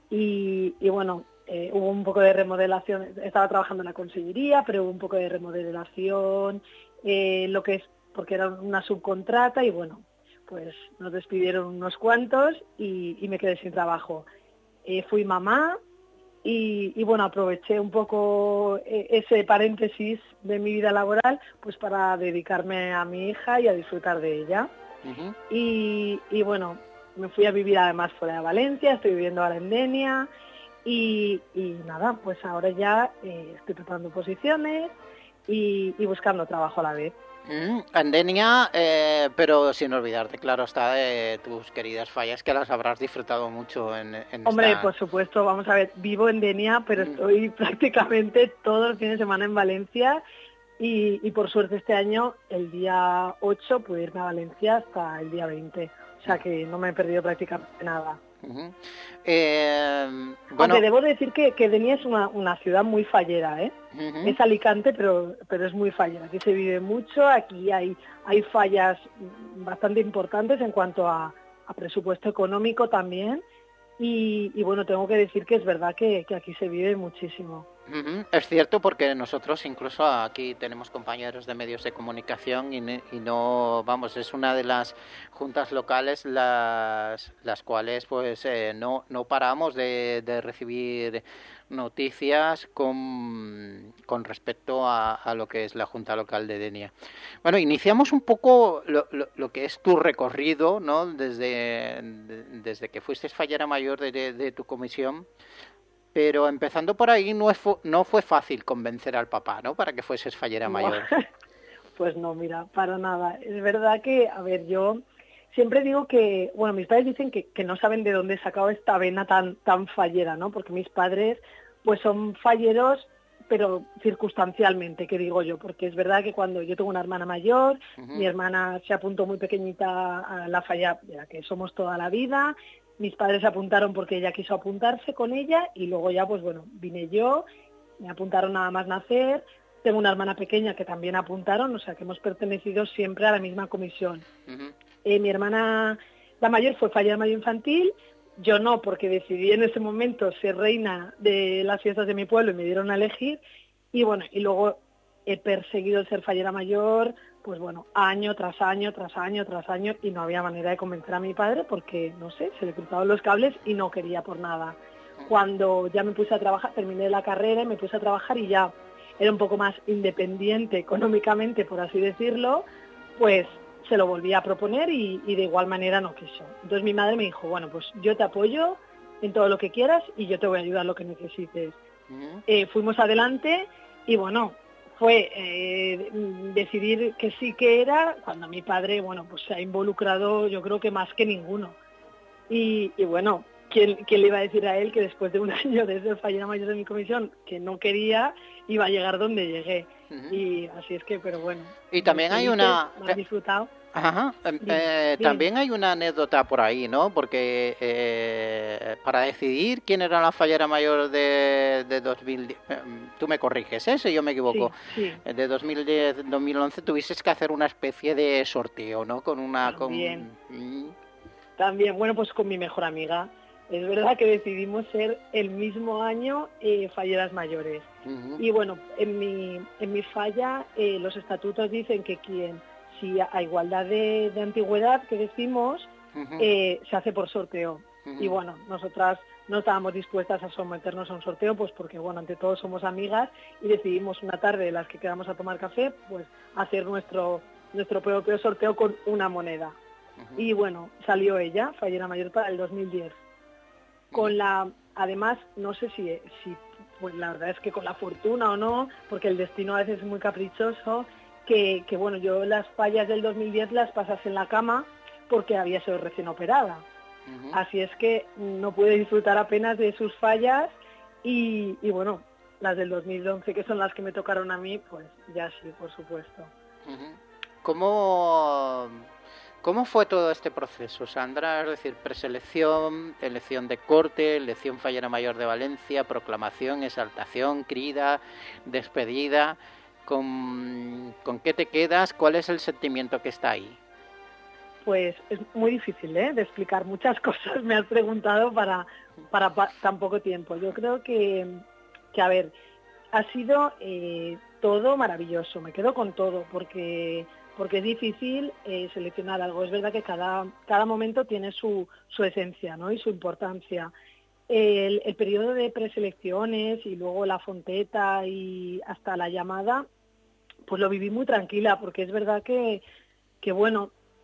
J: y, y bueno, eh, hubo un poco de remodelación, estaba trabajando en la consellería, pero hubo un poco de remodelación, eh, lo que es, porque era una subcontrata y bueno, pues nos despidieron unos cuantos y, y me quedé sin trabajo. Eh, fui mamá. Y, y bueno, aproveché un poco ese paréntesis de mi vida laboral pues para dedicarme a mi hija y a disfrutar de ella. Uh-huh. Y, y bueno, me fui a vivir además fuera de Valencia, estoy viviendo ahora en Denia y, y nada, pues ahora ya eh, estoy preparando posiciones y, y buscando trabajo a la vez.
A: Mm, en Denia, eh, pero sin olvidarte, claro está, de tus queridas Fallas, que las habrás disfrutado mucho en, en
J: Hombre,
A: esta...
J: por supuesto, vamos a ver, vivo en Denia, pero
A: Mm.
J: estoy prácticamente todos los fines de semana en Valencia y, y por suerte este año, el día ocho, pude irme a Valencia hasta el día veinte, o sea que no me he perdido prácticamente nada.
A: Uh-huh. eh, bueno,
J: Aunque debo decir que, que Denia es una, una ciudad muy fallera, ¿eh?
A: uh-huh.
J: Es Alicante, pero, pero es muy fallera. Aquí se vive mucho, aquí hay, hay fallas bastante importantes en cuanto a, a presupuesto económico también. Y, y bueno, tengo que decir que es verdad que, que aquí se vive muchísimo.
A: Uh-huh. Es cierto, porque nosotros incluso aquí tenemos compañeros de medios de comunicación y, ne- y no, vamos, es una de las juntas locales las, las cuales pues eh, no, no paramos de, de recibir noticias con, con respecto a, a lo que es la Junta Local de Denia. Bueno, iniciamos un poco lo, lo, lo que es tu recorrido, ¿no? Desde, de, desde que fuiste fallera mayor de, de, de tu comisión. Pero empezando por ahí, no, es, no fue fácil convencer al papá, ¿no? Para que fueses fallera mayor.
J: Pues no, mira, para nada. Es verdad que, a ver, yo siempre digo que, bueno, mis padres dicen que, que no saben de dónde he sacado esta vena tan, tan fallera, ¿no? Porque mis padres, pues son falleros, pero circunstancialmente, que digo yo, porque es verdad que cuando yo tengo una hermana mayor, uh-huh. mi hermana se apuntó muy pequeñita a la falla de la que somos toda la vida. Mis padres se apuntaron porque ella quiso apuntarse con ella y luego ya, pues bueno, vine yo, me apuntaron nada más nacer. Tengo una hermana pequeña que también apuntaron, o sea que hemos pertenecido siempre a la misma comisión. Uh-huh. Eh, mi hermana, la mayor, fue fallera mayor infantil, yo no, porque decidí en ese momento ser reina de las fiestas de mi pueblo y me dieron a elegir. Y bueno, y luego he perseguido el ser fallera mayor, pues bueno, año tras año, tras año, tras año, y no había manera de convencer a mi padre porque, no sé, se le cruzaban los cables y no quería por nada. Cuando ya me puse a trabajar, terminé la carrera y me puse a trabajar y ya era un poco más independiente económicamente, por así decirlo, pues se lo volví a proponer y, y de igual manera no quiso. Entonces mi madre me dijo, bueno, pues yo te apoyo en todo lo que quieras y yo te voy a ayudar lo que necesites. Uh-huh. Eh, fuimos adelante y bueno, fue eh, decidir que sí que era, cuando mi padre, bueno, pues se ha involucrado yo creo que más que ninguno. Y, y bueno, ¿quién, ¿quién le iba a decir a él que después de un año de ser fallera mayor de mi comisión, que no quería, iba a llegar donde llegué? Uh-huh. Y así es que, pero bueno.
A: Y también hay una...
J: Me he disfrutado.
A: Ajá. Dime, eh, dime. También hay una anécdota por ahí, ¿no? Porque eh, para decidir quién era la fallera mayor de, de dos mil diez, eh, tú me corriges, ¿eh? Si yo me equivoco,
J: sí, sí.
A: de dos mil diez dos mil once tuviste que hacer una especie de sorteo, ¿no? Con una...
J: También.
A: Con...
J: También, bueno, pues con mi mejor amiga. Es verdad que decidimos ser el mismo año eh, falleras mayores. Uh-huh. Y bueno, en mi, en mi falla eh, los estatutos dicen que quien... si a igualdad de, de antigüedad que decimos, uh-huh. eh, se hace por sorteo. Uh-huh. Y bueno, nosotras no estábamos dispuestas a someternos a un sorteo, pues porque bueno, ante todo somos amigas y decidimos una tarde, las que quedamos a tomar café, pues hacer nuestro, nuestro propio sorteo con una moneda. Uh-huh. Y bueno, salió ella, fallera mayor para el dos mil diez. Uh-huh. Con la, además, no sé si, si, pues la verdad es que con la fortuna o no, porque el destino a veces es muy caprichoso, Que, que bueno, yo las fallas del dos mil diez las pasas en la cama porque había sido recién operada. Uh-huh. Así es que no pude disfrutar apenas de sus fallas y, y bueno, las del dos mil once, que son las que me tocaron a mí, pues ya sí, por supuesto.
A: Uh-huh. ¿Cómo, ¿Cómo fue todo este proceso, Sandra? Es decir, preselección, elección de corte, elección fallera mayor de Valencia, proclamación, exaltación, crida, despedida... ¿Con, ¿Con qué te quedas? ¿Cuál es el sentimiento que está ahí?
J: Pues es muy difícil, ¿eh? de explicar muchas cosas. Me has preguntado para, para pa, tan poco tiempo. Yo creo que, que a ver, ha sido eh, todo maravilloso. Me quedo con todo porque, porque es difícil eh, seleccionar algo. Es verdad que cada, cada momento tiene su, su esencia, ¿no? Y su importancia. El, el periodo de preselecciones y luego la fonteta y hasta la llamada, pues lo viví muy tranquila, porque es verdad que, que bueno,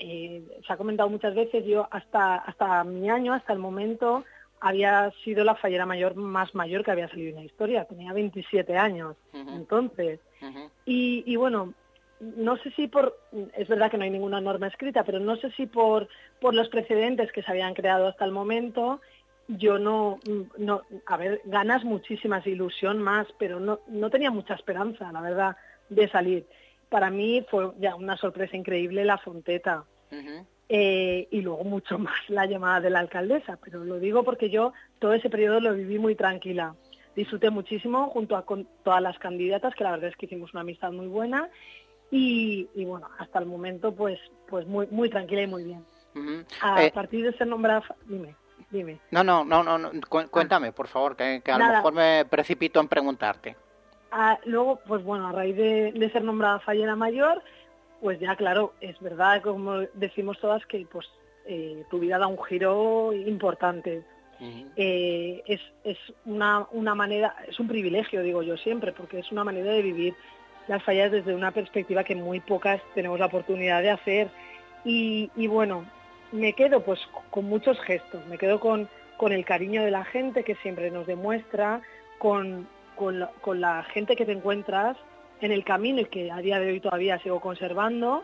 J: eh, se ha comentado muchas veces, yo hasta, hasta mi año, hasta el momento, había sido la fallera mayor más mayor que había salido en la historia, tenía veintisiete años, uh-huh. entonces, uh-huh. y, y bueno, no sé si por, es verdad que no hay ninguna norma escrita, pero no sé si por, por los precedentes que se habían creado hasta el momento, yo no, no, a ver, ganas muchísimas, ilusión más, pero no, no tenía mucha esperanza, la verdad, de salir. Para mí fue ya una sorpresa increíble la Fonteta. Uh-huh. Eh, y luego mucho más la llamada de la alcaldesa, pero lo digo porque yo todo ese periodo lo viví muy tranquila. Disfruté muchísimo junto a con todas las candidatas, que la verdad es que hicimos una amistad muy buena y, y bueno, hasta el momento pues pues muy muy tranquila y muy bien. Uh-huh. A eh, partir de ser nombrada, dime, dime.
A: No, no, no, no, no. Cu- cuéntame, ah. por favor, que, que a Nada. lo mejor me precipito en preguntarte.
J: Ah, luego, pues bueno, a raíz de, de ser nombrada fallera mayor, pues ya, claro, es verdad, como decimos todas, que pues eh, tu vida da un giro importante. Uh-huh. Eh, es es una, una manera, es un privilegio, digo yo siempre, porque es una manera de vivir las fallas desde una perspectiva que muy pocas tenemos la oportunidad de hacer. Y, y bueno, me quedo pues con muchos gestos, me quedo con, con el cariño de la gente que siempre nos demuestra, con, con, la, con la gente que te encuentras en el camino y que a día de hoy todavía sigo conservando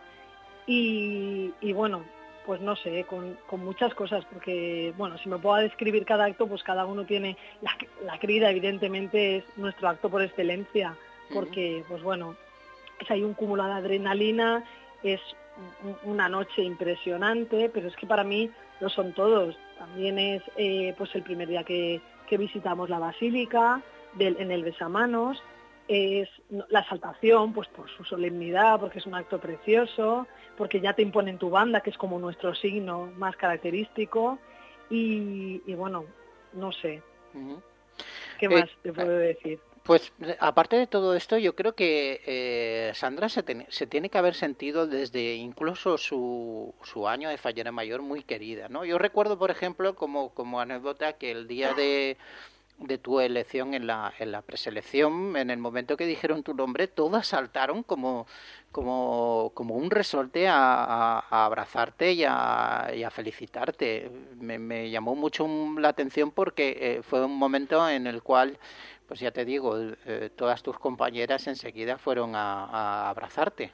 J: y, y bueno, pues no sé, con, con muchas cosas, porque bueno, si me puedo describir cada acto, pues cada uno tiene, la, la crida evidentemente es nuestro acto por excelencia, porque pues bueno, es ahí un cúmulo de adrenalina, es una noche impresionante, pero es que para mí lo son todos, también es eh, pues el primer día que, que visitamos la basílica, del, en el besamanos, es la exaltación, pues por su solemnidad, porque es un acto precioso, porque ya te imponen tu banda, que es como nuestro signo más característico, y, y bueno, no sé, uh-huh. ¿qué más eh, te puedo decir?
A: Pues aparte de todo esto, yo creo que eh, Sandra se, ten, se tiene que haber sentido desde incluso su, su año de fallera mayor muy querida, ¿no? Yo recuerdo, por ejemplo, como, como anécdota, que el día de... de tu elección en la en la preselección, en el momento que dijeron tu nombre, todas saltaron como como como un resorte a, a, a abrazarte y a, y a felicitarte. Me, me llamó mucho la atención porque eh, fue un momento en el cual, pues ya te digo, eh, todas tus compañeras enseguida fueron a, a abrazarte.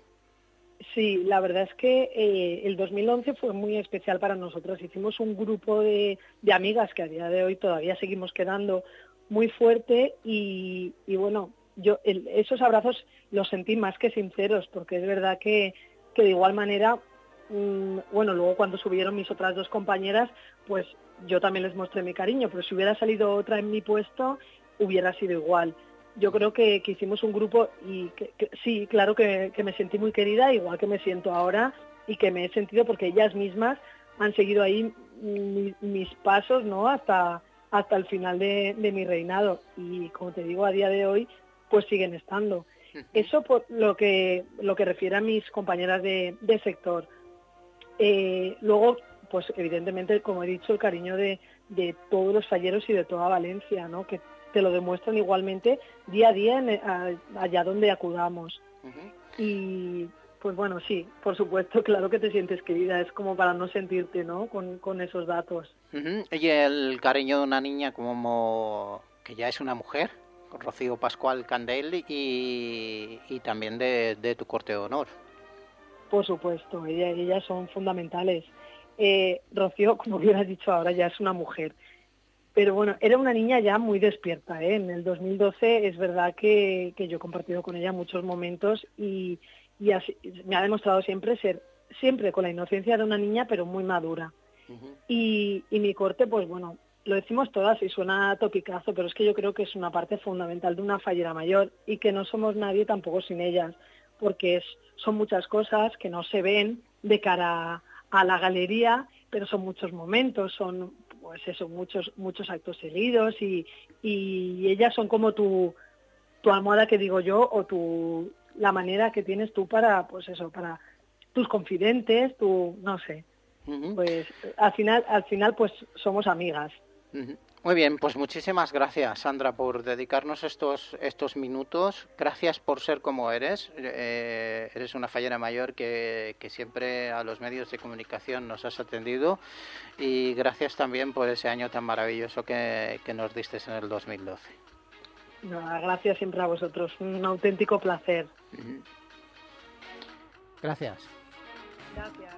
J: Sí, la verdad es que eh, el dos mil once fue muy especial para nosotros. Hicimos un grupo de, de amigas que a día de hoy todavía seguimos quedando muy fuerte y, y bueno, yo el, esos abrazos los sentí más que sinceros, porque es verdad que, que de igual manera, mmm, bueno, luego cuando subieron mis otras dos compañeras, pues yo también les mostré mi cariño, pero si hubiera salido otra en mi puesto, hubiera sido igual. Yo creo que, que hicimos un grupo y que, que, sí, claro que, que me sentí muy querida, igual que me siento ahora y que me he sentido porque ellas mismas han seguido ahí mi, mis pasos, ¿no? Hasta, hasta el final de, de mi reinado y como te digo, a día de hoy pues siguen estando. Eso por lo que, lo que refiere a mis compañeras de, de sector. Eh, luego, pues evidentemente, como he dicho, el cariño de, de todos los falleros y de toda Valencia, ¿no? Que te lo demuestran igualmente día a día en, a, allá donde acudamos. Uh-huh. Y pues bueno, sí, por supuesto, claro que te sientes querida, es como para no sentirte, ¿no? Con, con esos datos.
A: Uh-huh. Y el cariño de una niña como que ya es una mujer, Rocío Pascual Candel, y, y también de, de tu corte de honor.
J: Por supuesto, ella, ellas son fundamentales. Eh, Rocío, como hubieras dicho ahora, ya es una mujer. Pero bueno, era una niña ya muy despierta, ¿eh? En el dos mil doce es verdad que, que yo he compartido con ella muchos momentos y, y así, me ha demostrado siempre ser, siempre con la inocencia de una niña, pero muy madura. Uh-huh. Y, y mi corte, pues bueno, lo decimos todas y suena topicazo, pero es que yo creo que es una parte fundamental de una fallera mayor y que no somos nadie tampoco sin ellas, porque es, son muchas cosas que no se ven de cara a, a la galería, pero son muchos momentos, son... pues eso, muchos muchos actos seguidos y, y ellas son como tu, tu almohada que digo yo o tu la manera que tienes tú para, pues eso, para tus confidentes, tu, no sé, uh-huh. pues al final, al final pues somos amigas.
A: Muy bien, pues muchísimas gracias, Sandra, por dedicarnos estos estos minutos. Gracias por ser como eres. Eh, eres una fallera mayor que, que siempre a los medios de comunicación nos has atendido, y gracias también por ese año tan maravilloso que, que nos diste en el dos mil doce.
J: Nada, gracias siempre a vosotros. Un auténtico placer.
A: Gracias.
J: Gracias.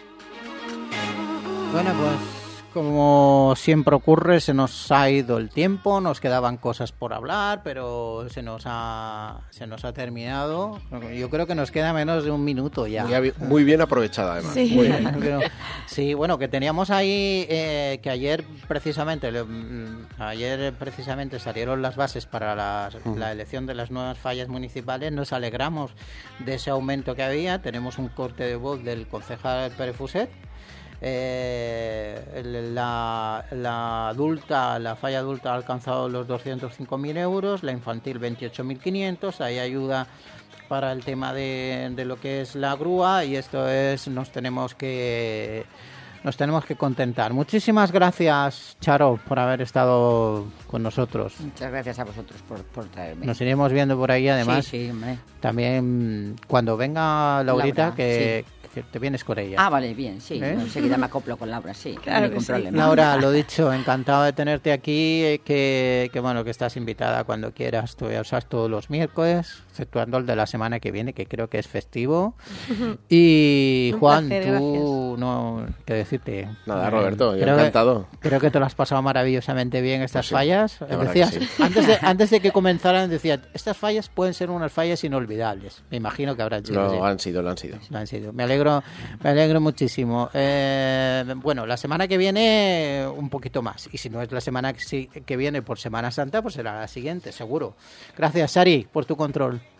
A: Bueno, pues como siempre ocurre, se nos ha ido el tiempo, nos quedaban cosas por hablar, pero se nos ha se nos ha terminado. Yo creo que nos queda menos de un minuto ya.
D: Muy, muy bien aprovechada, además.
C: Sí.
D: Muy bien.
A: Pero, sí, bueno, que teníamos ahí eh, que ayer precisamente le, ayer precisamente salieron las bases para las, uh-huh. la elección de las nuevas fallas municipales. Nos alegramos de ese aumento que había. Tenemos un corte de voz del concejal Pere Fuset. Eh, la, la adulta, la falla adulta ha alcanzado los doscientos cinco mil euros, la infantil veintiocho mil quinientos. Hay ayuda para el tema de, de lo que es la grúa, y esto es, nos tenemos que nos tenemos que contentar. Muchísimas gracias, Charo, por haber estado con nosotros.
B: Muchas gracias a vosotros por, por traerme.
A: Nos iremos viendo por ahí, además.
B: Sí, sí, hombre.
A: También cuando venga Laurita,
B: Laura,
A: que,
B: sí.
A: que te vienes con ella.
B: Ah, vale, bien, sí.
A: ¿Eh?
B: Enseguida me acoplo con Laura, sí.
C: Claro
B: no hay ningún
C: que sí.
B: problema.
A: Laura, lo dicho, encantado de tenerte aquí, que, que bueno, que estás invitada cuando quieras. Tú ya sabes, todos los miércoles, exceptuando el de la semana que viene, que creo que es festivo. Y
C: Un
A: Juan,
C: placer,
A: tú, no, qué decirte.
D: Nada, Roberto, yo
A: creo
D: encantado.
A: Que, creo que te lo has pasado maravillosamente bien estas
D: Pues sí,
A: fallas. Decías,
D: sí.
A: antes, de, antes de que comenzaran, decías, estas fallas pueden ser unas fallas inolvidables. Me imagino que habrán sido.
D: Lo
A: así.
D: han sido, lo han sido.
A: Lo han sido. Me alegro, me alegro muchísimo. Eh, bueno, la semana que viene un poquito más. Y si no es la semana que, que viene por Semana Santa, pues será la siguiente, seguro. Gracias, Sari, por tu control.